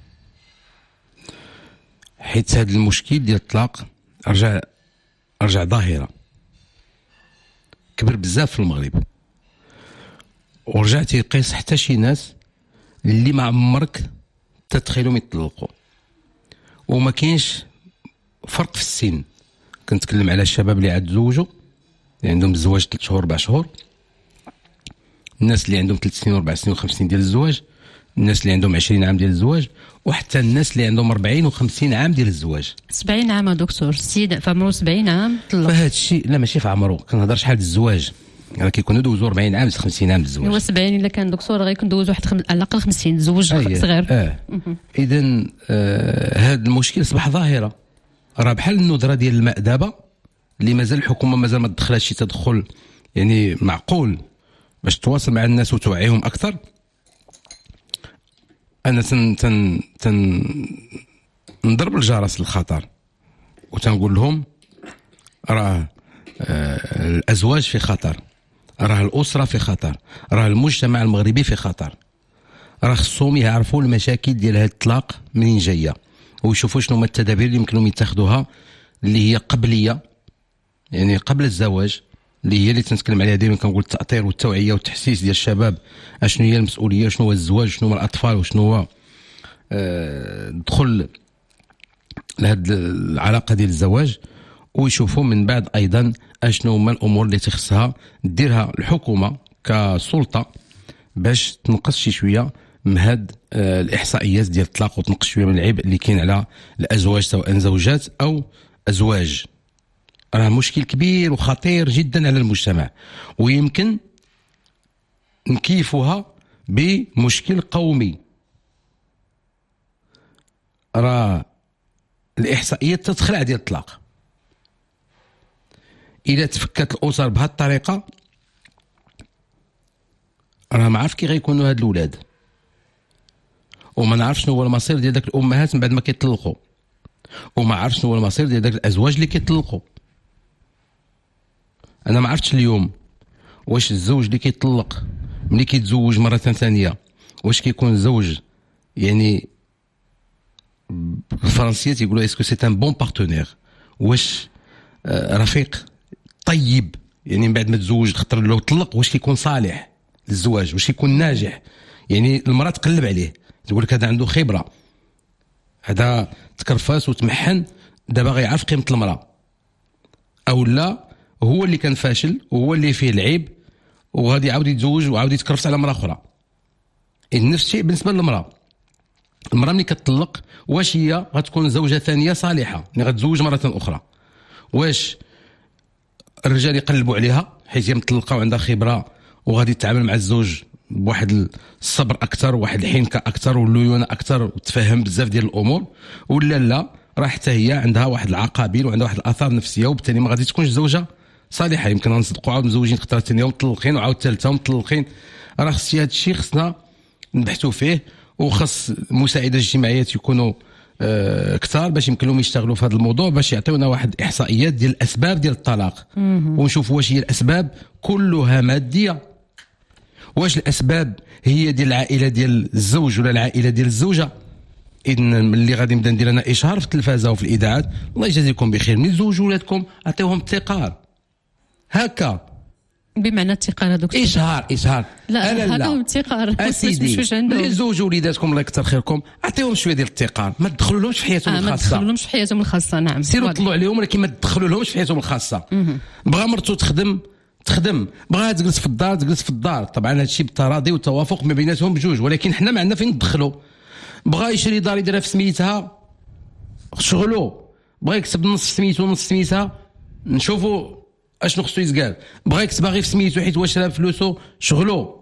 حيت هذا المشكل ديال الطلاق رجع ظاهره كبر بزاف في المغرب ورجع تيقيس حتى شي ناس اللي ما عمرك تتخيلهم يطلقوا وما كاينش فرق في السن. كنتكلم على الشباب اللي عاد تزوجوا اللي عندهم الزواج 3 شهور 4 شهور، الناس اللي عندهم 3 سنين و4 سنين و5 سنين ديال الزواج، الناس اللي عندهم 20 عام ديال الزواج، وحتى الناس اللي عندهم 40 و50 عام ديال الزواج. 70 عام دكتور، السيد في عمره 70 عام طلق. فهاد الشيء لا ماشي في عمره، كنهضر شحال د الزواج، راه كيكونوا دوزوا 40 عام 50 عام الزواج. هو 70 الا كان دكتور غيكون دوز واحد على الاقل 50 تزوج صغير. اذا هذا المشكل اصبح ظاهره، راه بحال الندره ديال الماء دابا اللي مازال الحكومه مازال ما تدخلش شي تدخل يعني معقول باش تواصل مع الناس وتوعيهم اكثر. انا نضرب الجرس للخطر وتنقول لهم راه الازواج في خطر، راه الاسره في خطر، راه المجتمع المغربي في خطر، راه خصهم يعرفوا المشاكل ديال هذا الطلاق منين جايه، ويشوفوا شنو هما التدابير اللي يمكنهم يتخذوها اللي هي قبليه، يعني قبل الزواج، اللي هي اللي تنتكلم عليها دائما كنقول التاطير والتوعيه والتحسيس ديال الشباب اشنو هي المسؤوليه، شنو هو الزواج، شنو هما الاطفال، وشنو هو دخل لهاد العلاقه ديال الزواج، ويشوفوا من بعد ايضا اشنو هما الامور اللي تخصها ديرها الحكومه كسلطه باش تنقص شي شويه من هاد الاحصائيات ديال الطلاق، وتنقص شويه من العبء اللي كاين على الازواج سواء زوجات او ازواج. راه مشكل كبير وخطير جدا على المجتمع، ويمكن نكيفوها بمشكل قومي. راه الاحصائيات تتخلع ديال الطلاق، اذا تفكت الاسر بهذه الطريقه راه ما عارف كي غيكونوا هاد الاولاد، وما نعرف شنو هو المصير ديال داك الامهات من بعد ما كيطلقوا، وما عارف شنو هو المصير ديال داك الازواج اللي كيطلقوا. انا ما عرفتش اليوم واش الزوج اللي كيطلق ملي كيتزوج مره ثانيه واش كيكون زوج يعني الفرنسيه تيقولوا اسكو سي ان بون بارتنير، واش رفيق طيب، يعني من بعد ما تزوج خاطر لو طلق واش كيكون صالح للزواج، واش كيكون ناجح، يعني المراه تقلب عليه تقول لك هذا عنده خبره، هذا تكرفاس وتمحن دابا غيعرف قيمه المراه، او لا هو اللي كان فاشل وهو اللي فيه العيب وغادي يعاود يتزوج وعاود يتكرفس على مراه اخرى. نفس الشيء بالنسبه للمراه، المراه ملي كتطلق واش هي غتكون زوجه ثانيه صالحه اللي غتزوج مره اخرى، واش الرجال يقلبوا عليها حيت هي مطلقه وعندها خبره وغادي تتعامل مع الزوج بواحد الصبر اكثر وواحد الحنكه اكثر والليونه اكثر وتفهم بزاف ديال الامور، ولا لا راه حتى هي عندها واحد العقابيل وعندها واحد الاثار نفسيه وبالتالي ما غادي تكونش زوجه صالحه. يمكن غنصدقوا عاود مزوجين خطره ثانيه ومطلقين وعاود ثالثه ومطلقين. راه خص هذا الشيء خصنا نبحثوا فيه، وخص المساعده الاجتماعيات يكونوا كثار باش يمكن لهم يشتغلوا في هذا الموضوع، باش يعطيونا واحد احصائيات ديال الاسباب ديال الطلاق ونشوفوا واش هي الاسباب كلها ماديه، واش الاسباب هي ديال العائله ديال الزوج ولا العائله ديال الزوجه. اذن اللي غادي نبدا ندير انا اشهار في التلفازه وفي الاذاعات، الله يجازيكم بخير، ملي تزوجوا ولادكم عطيوهم التقار هكا بمعنى التقار. هذوك اشهار لا هذاهم التقار اسيدي ملي تزوجوا وليداتكم الله يكثر خيركم عطيوهم شويه ديال التقار، ما تدخلولهمش في حياتهم الخاصه، ما تدخلولهمش في حياتهم الخاصه. نعم سيروا طلعوا عليهم ولكن ما تدخلولهمش في حياتهم الخاصه. بغا مرتو تخدم، بغا تجلس في الدار تجلس في الدار، طبعا هذا الشيء بالتراضي والتوافق ما بيناتهم بجوج، ولكن حنا ما عندنا فين ندخلوا. بغا يشري دار يديرها في سميتها شغلو، بغا يكتب نص سميتو ونص سميتها نشوفوا اشنو خصو يتقال، بغا يكتبها غير في سميتو حيت واش راه فلوسو شغلو.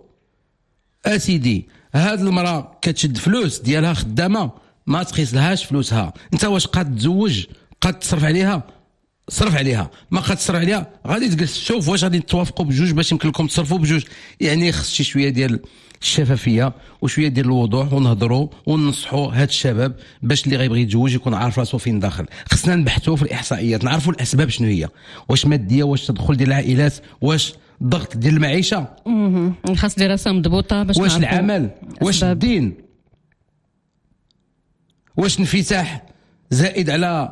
اسيدي هاد المراه كتشد فلوس ديالها خدامه ما تقيس لهاش فلوسها، انت واش قاد تزوج قاد تصرف عليها صرف عليها، ما قاد تصرف عليها غادي تجلس شوف واش غادي تتوافقوا بجوج باش يمكن لكم تصرفوا بجوج. يعني خص شي شويه ديال الشفافيه وشويه ديال الوضوح ونهضروا وننصحوا هاد الشباب باش اللي غيبغي يتزوج يكون عارف راسو فين داخل. خصنا نبحثوا في الاحصائيات نعرفوا الاسباب شنو هي، واش ماديه، واش تدخل ديال العائلات، واش الضغط ديال المعيشه، خاص دراسه مضبوطه باش واش العمل، واش الدين، واش انفتاح زائد على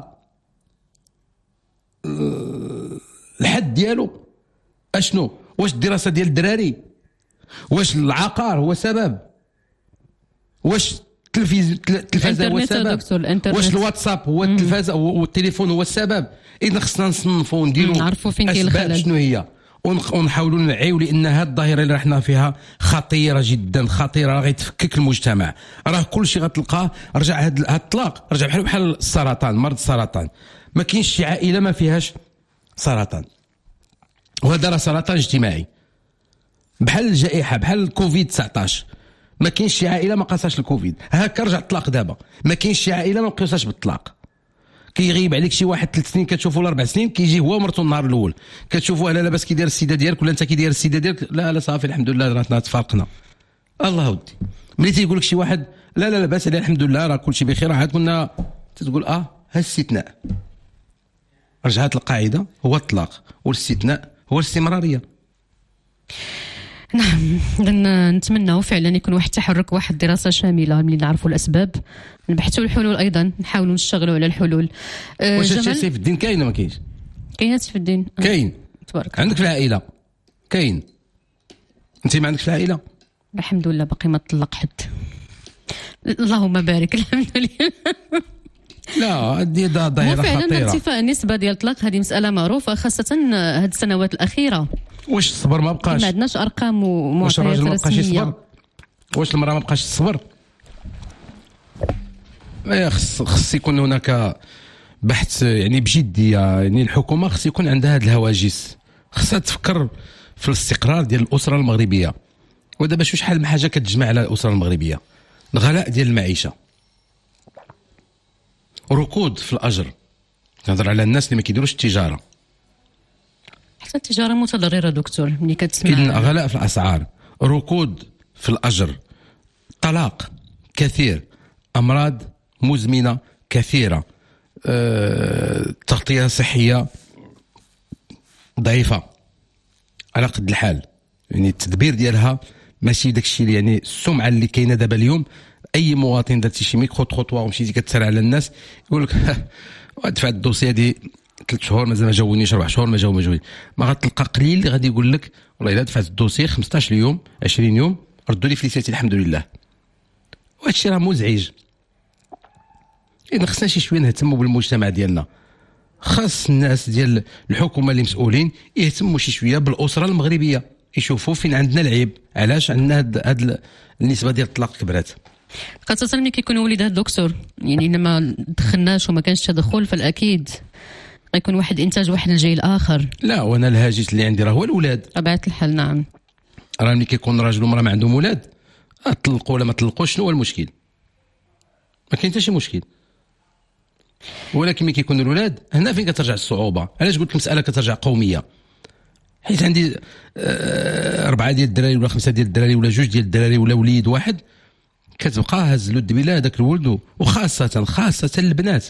الحد ديالو اشنو، واش الدراسه ديال الدراري، واش العقار هو سبب، واش التلفازه هو السبب، واش الواتساب هو التلفازه والتليفون هو السبب. اذا خصنا نصنفوا ونديروا نعرفوا فين كاين الخلل شنو هي ونحاولوا نعيو، لان هذه الظاهره اللي رحنا فيها خطيره جدا، خطيره غيتفكك المجتمع. راه كل شيء غتلقاه رجع هذا الطلاق رجع بحال السرطان، مرض السرطان، ما كاينش شي عائله ما فيهاش سرطان، وهذا راه سرطان اجتماعي بحال الجائحه بحال الكوفيد 19. ما كاينش شي عائله ما قاساش الكوفيد، هكا رجع الطلاق دابا. ما كاينش شي عائله ما قاساش بالطلاق. كيغيب عليك شي واحد 3 سنين كتشوفوا ل 4 سنين كيجي هو مرته النهار الاول كتشوفوا لا لاباس كيدير السيده ديالك ولا انت كيدير السيده ديالك، لا صافي الحمد لله راه تفارقنا. الله ودي ملي تيقول لك شي واحد لا لاباس عليه الحمد لله راه كلشي بخير، عاد كنا تقول ها الاستثناء. رجعت القاعده هو الطلاق والاستثناء هو الاستمراريه. نعم، نتمنى فعلا يكون واحد التحرك، واحد دراسه شامله ملي نعرفوا الاسباب، نبحثوا الحلول، ايضا نحاولوا نشتغلوا على الحلول. واش سيف الدين كاين ولا ما كاينش؟ كاين سيف الدين، كاين تبارك. عندك في العائله كاين؟ انت ما عندكش في العائله؟ الحمد لله باقي ما طلق حد، اللهم بارك. الحمد لله. لا هذه ظاهره فعلا خطيره. ارتفاع النسبه ديال الطلاق هذه مساله معروفه، خاصه هذه السنوات الاخيره. واش الصبر ما بقاش؟ ما عندناش ارقام واش ومعطيات الراجل ما بقاش رسميه. يصبر؟ واش المراه ما بقاش تصبر؟ خص يكون هناك بحث يعني بجديه، يعني الحكومه خص يكون عندها هذه الهواجس، خصها تفكر في الاستقرار ديال الاسره المغربيه. ودابا شحال من حاجه كتجمع على الاسره المغربيه، الغلاء ديال المعيشه، ركود في الاجر، نهضر على الناس اللي ما كيديروش التجاره، حتى التجاره متضرره دكتور ملي كتسمع. كاين غلاء في الاسعار، ركود في الاجر، طلاق كثير، امراض مزمنه كثيره، تغطيه صحيه ضعيفه على قد الحال، يعني التدبير ديالها ماشي داكشي اللي يعني السمعه اللي كاينه دابا اليوم. اي مواطن درتي شي ميكرو خطوه ومشيتي كتسرع على الناس يقول لك دفع الدوسيه دي 3 شهور مازال ما جاونيش، 4 شهور ما جاوني. ما غتلقى قليل اللي غادي يقول لك والله الا دفعت الدوسيه 15 يوم 20 يوم ردوا لي فليساتي الحمد لله. وهذا الشيء راه مزعج. اذا خصنا شي شويه نهتموا بالمجتمع ديالنا، خاص الناس ديال الحكومه اللي مسؤولين يهتموا شي شويه بالاسره المغربيه، يشوفوا فين عندنا العيب، علاش عندنا هاد النسبه ديال الطلاق كبرات، خاصة ملي كيكونوا وليدات دكتور. يعني لما دخلناش وما كانش تدخل فالاكيد غيكون واحد انتاج واحد الجيل الاخر. لا وانا الهاجس اللي عندي راه هو الاولاد طبيعة الحال. نعم، راه ملي كيكون راجل ومراه ما عندهم ولاد طلقوا ولا ما طلقوش، شنو هو المشكل؟ ما كاين حتى شي مشكل. ولكن ملي كيكونوا الاولاد هنا فين كترجع الصعوبه. علاش قلت المساله كترجع قوميه؟ حيت عندي 4 ديال الدراري ولا 5 ديال الدراري ولا 2 ديال الدراري ولا وليد واحد، كتبقى هز له الدبيله هذاك الولد، وخاصه البنات.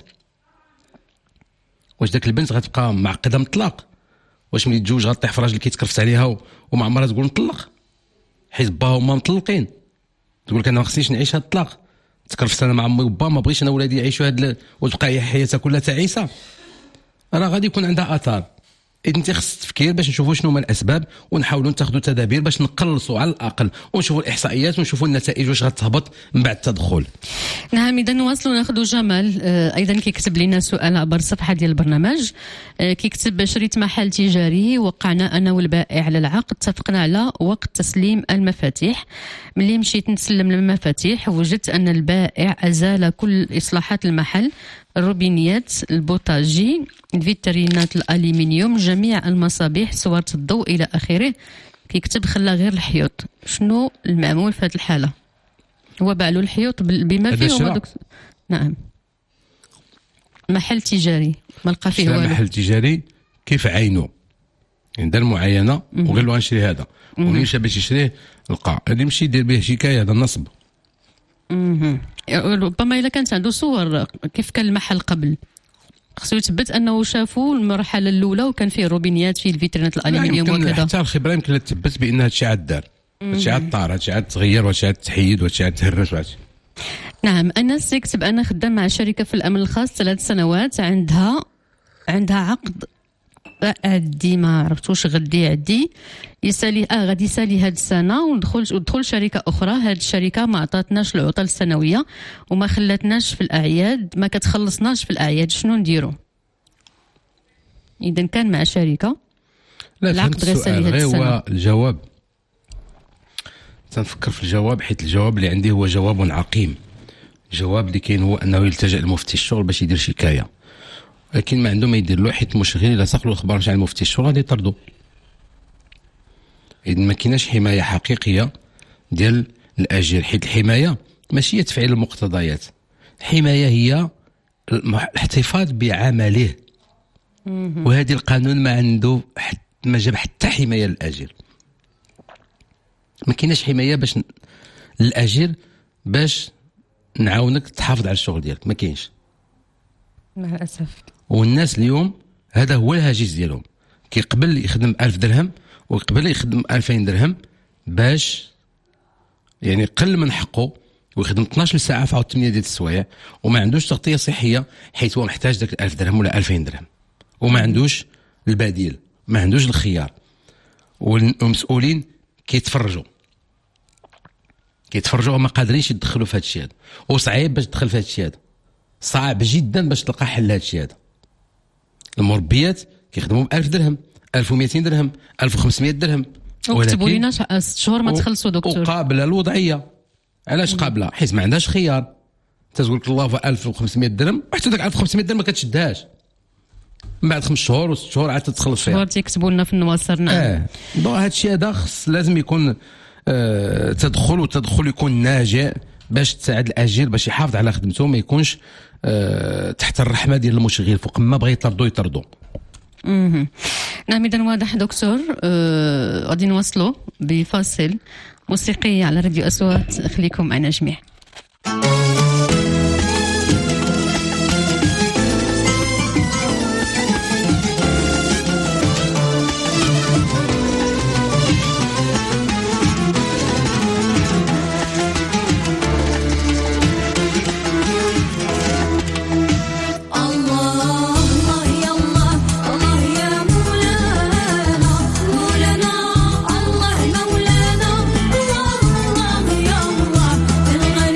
واش داك البنت غتبقى معقده من الطلاق؟ واش ملي تزوج غطيح في راجل كيتكرفس عليها ومع عمرها تقول نطلق حيت باها وما مطلقين، تقول لك انا ما خصنيش نعيش هذا الطلاق، تكرفس انا مع امي وبا، ما بغيتش انا ولادي يعيشوا وتبقى هي حياتها كلها تعيسه. راه غادي يكون عندها اثار. إذا انت خص التفكير باش نشوفوا شنو هما الاسباب ونحاولوا نتخذوا تدابير باش نقلصوا على الاقل، ونشوفوا الاحصائيات ونشوفوا النتائج واش غتهبط من بعد التدخل. نعم، اذا نواصلوا ناخذوا جمال. ايضا كيكتب لنا سؤال عبر الصفحه ديال البرنامج. كيكتب شريت محل تجاري، وقعنا انا والبائع على العقد، اتفقنا على وقت تسليم المفاتيح. ملي مشيت نسلم المفاتيح وجدت ان البائع ازال كل اصلاحات المحل، الروبينيات، البوتاجي، الفيترينات الالومنيوم، جميع المصابيح، سوارة الضوء الى اخره. كيكتب خلى غير الحيوط. شنو المعمول في هذه الحاله؟ هو باع له الحيوط بما فيه نعم، محل تجاري ما لقى فيه والو. محل تجاري كيف عينه، يعني دار معاينه وقال له غنشري هذا، ومشى باش يشريه لقى هذا يمشي يدير به شكايه، هذا نصب. ربما الا كانت عنده صور كيف كان المحل قبل، خصو يثبت انه شافوا المرحله الاولى وكان فيه روبينيات، فيه الفيترينات الالومنيوم وكذا. حتى الخبره يمكن لها تثبت بان هذا الشيء عاد دار، هذا الشيء عاد طار، هذا الشيء عاد تغير، وهذا الشيء عاد تحيد، وهذا الشيء عاد تهرس. نعم، انس يكتب انا خدام مع شركه في الامن الخاص 3 سنوات، عندها عقد عدي، ما عرفت واش غدي يعدي يسالي غادي يسالي هاد السنه وندخل شركه اخرى. هاد الشركه ما عطاتناش العطل السنويه وما خلاتناش في الاعياد، ما كتخلصناش في الاعياد، شنو نديرو؟ اذا كان مع شركه لا العقد غير سالي هاد السنه. هو الجواب تنفكر في الجواب، حيت الجواب اللي عندي هو جواب عقيم. الجواب اللي كاين هو انه يلتجئ لمفتي الشغل باش يدير شكايه، لكن ما عنده ما يدير له، حيت المشغل الا ساق له الاخبار مشى على المفتي الشغل غادي يطردو. اذا ما كايناش حمايه حقيقيه ديال الاجير، حيت الحمايه ماشي هي تفعيل المقتضيات، الحمايه هي الاحتفاظ بعمله. وهذه القانون ما عنده ما جاب حتى حمايه للاجير. ما كايناش حمايه باش للاجير باش نعاونك تحافظ على الشغل ديالك، ما كاينش. مع الاسف. والناس اليوم هذا هو الهاجس ديالهم، كيقبل يخدم 1000 درهم ويقبل يخدم 2000 درهم باش يعني قل من حقه، ويخدم 12 ساعه في 8 ديال السوايع، وما عندوش تغطيه صحيه حيت هو محتاج داك 1000 درهم ولا 2000 درهم، وما عندوش البديل، ما عندوش الخيار. والمسؤولين كيتفرجوا وما قادرينش يدخلوا في هذا الشيء هذا، وصعيب باش تدخل في هذا الشيء هذا، صعب جدا باش تلقى حل هذا الشيء هذا. المربيات كيخدموا ب 1000 درهم، 1200 درهم، 1500 درهم، وكتبوا لنا 6 شهور ما تخلصوا دكتور. وقابله الوضعيه. علاش قابله؟ حيت ما عندهاش خيار. تقول لك الله 1500 درهم، حتى داك 1500 درهم ما كتشدهاش. من بعد 5 شهور و 6 شهور عاد تتخلص فيها. شهور تيكتبوا لنا في النواصر. نعم. هذا الشيء هذا خص لازم يكون تدخل يكون ناجع باش تساعد الاجير باش يحافظ على خدمته، ما يكونش تحت الرحمه ديال المشغل، فوق ما بغى يطردوا. نعم، اذا واضح دكتور. غادي نواصلوا بفاصل موسيقي على راديو أصوات. خليكم معنا جميع. الله مولانا الله الله يا الله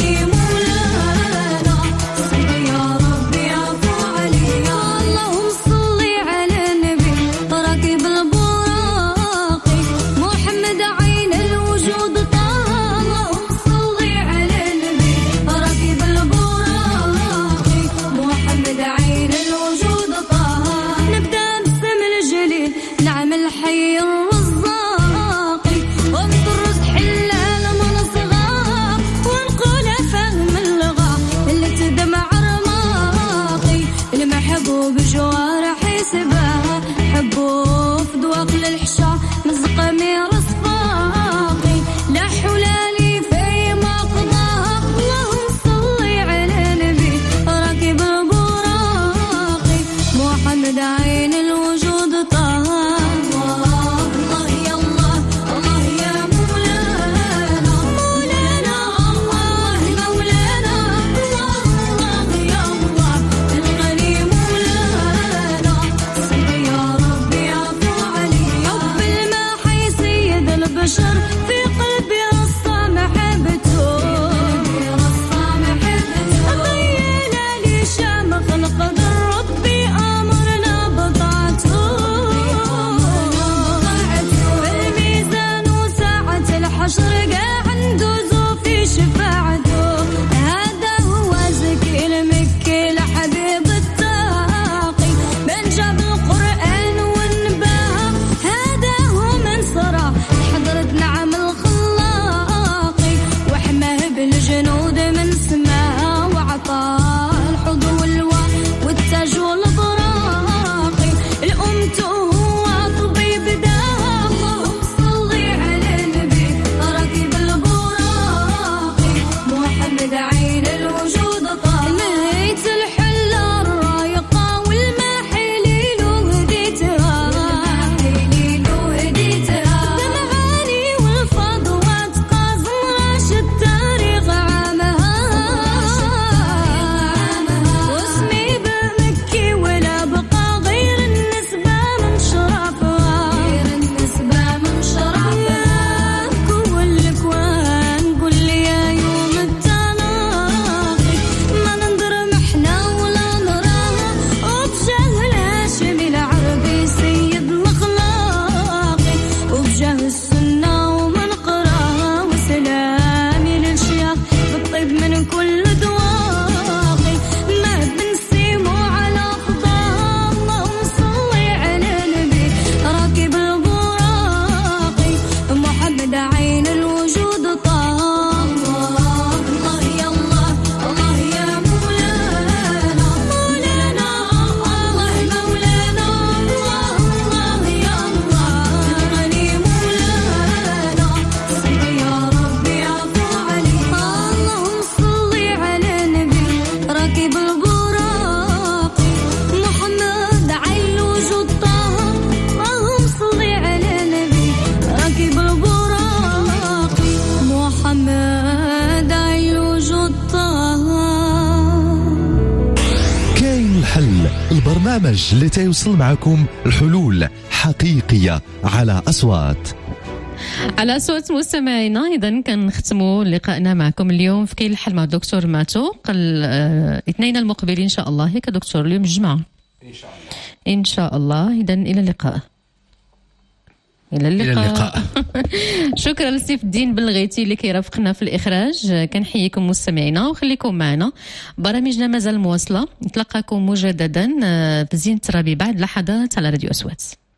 البرنامج اللي تيوصل معكم الحلول حقيقية على أصوات. على أصوات مستمعينا. إذا كنختموا لقائنا معكم اليوم في كاين الحل مع الدكتور ماتو الاثنين المقبلين إن شاء الله. هيك دكتور اليوم الجمعة إن شاء الله. إذا إلى اللقاء. إلى اللقاء. شكرا لسيف الدين بلغيتي اللي كيرافقنا في الإخراج. كنحييكم مستمعينا وخليكم معنا. برامجنا مازال مواصلة. نتلقاكم مجددا بزينة ربي بعد لحظات على راديو أصوات.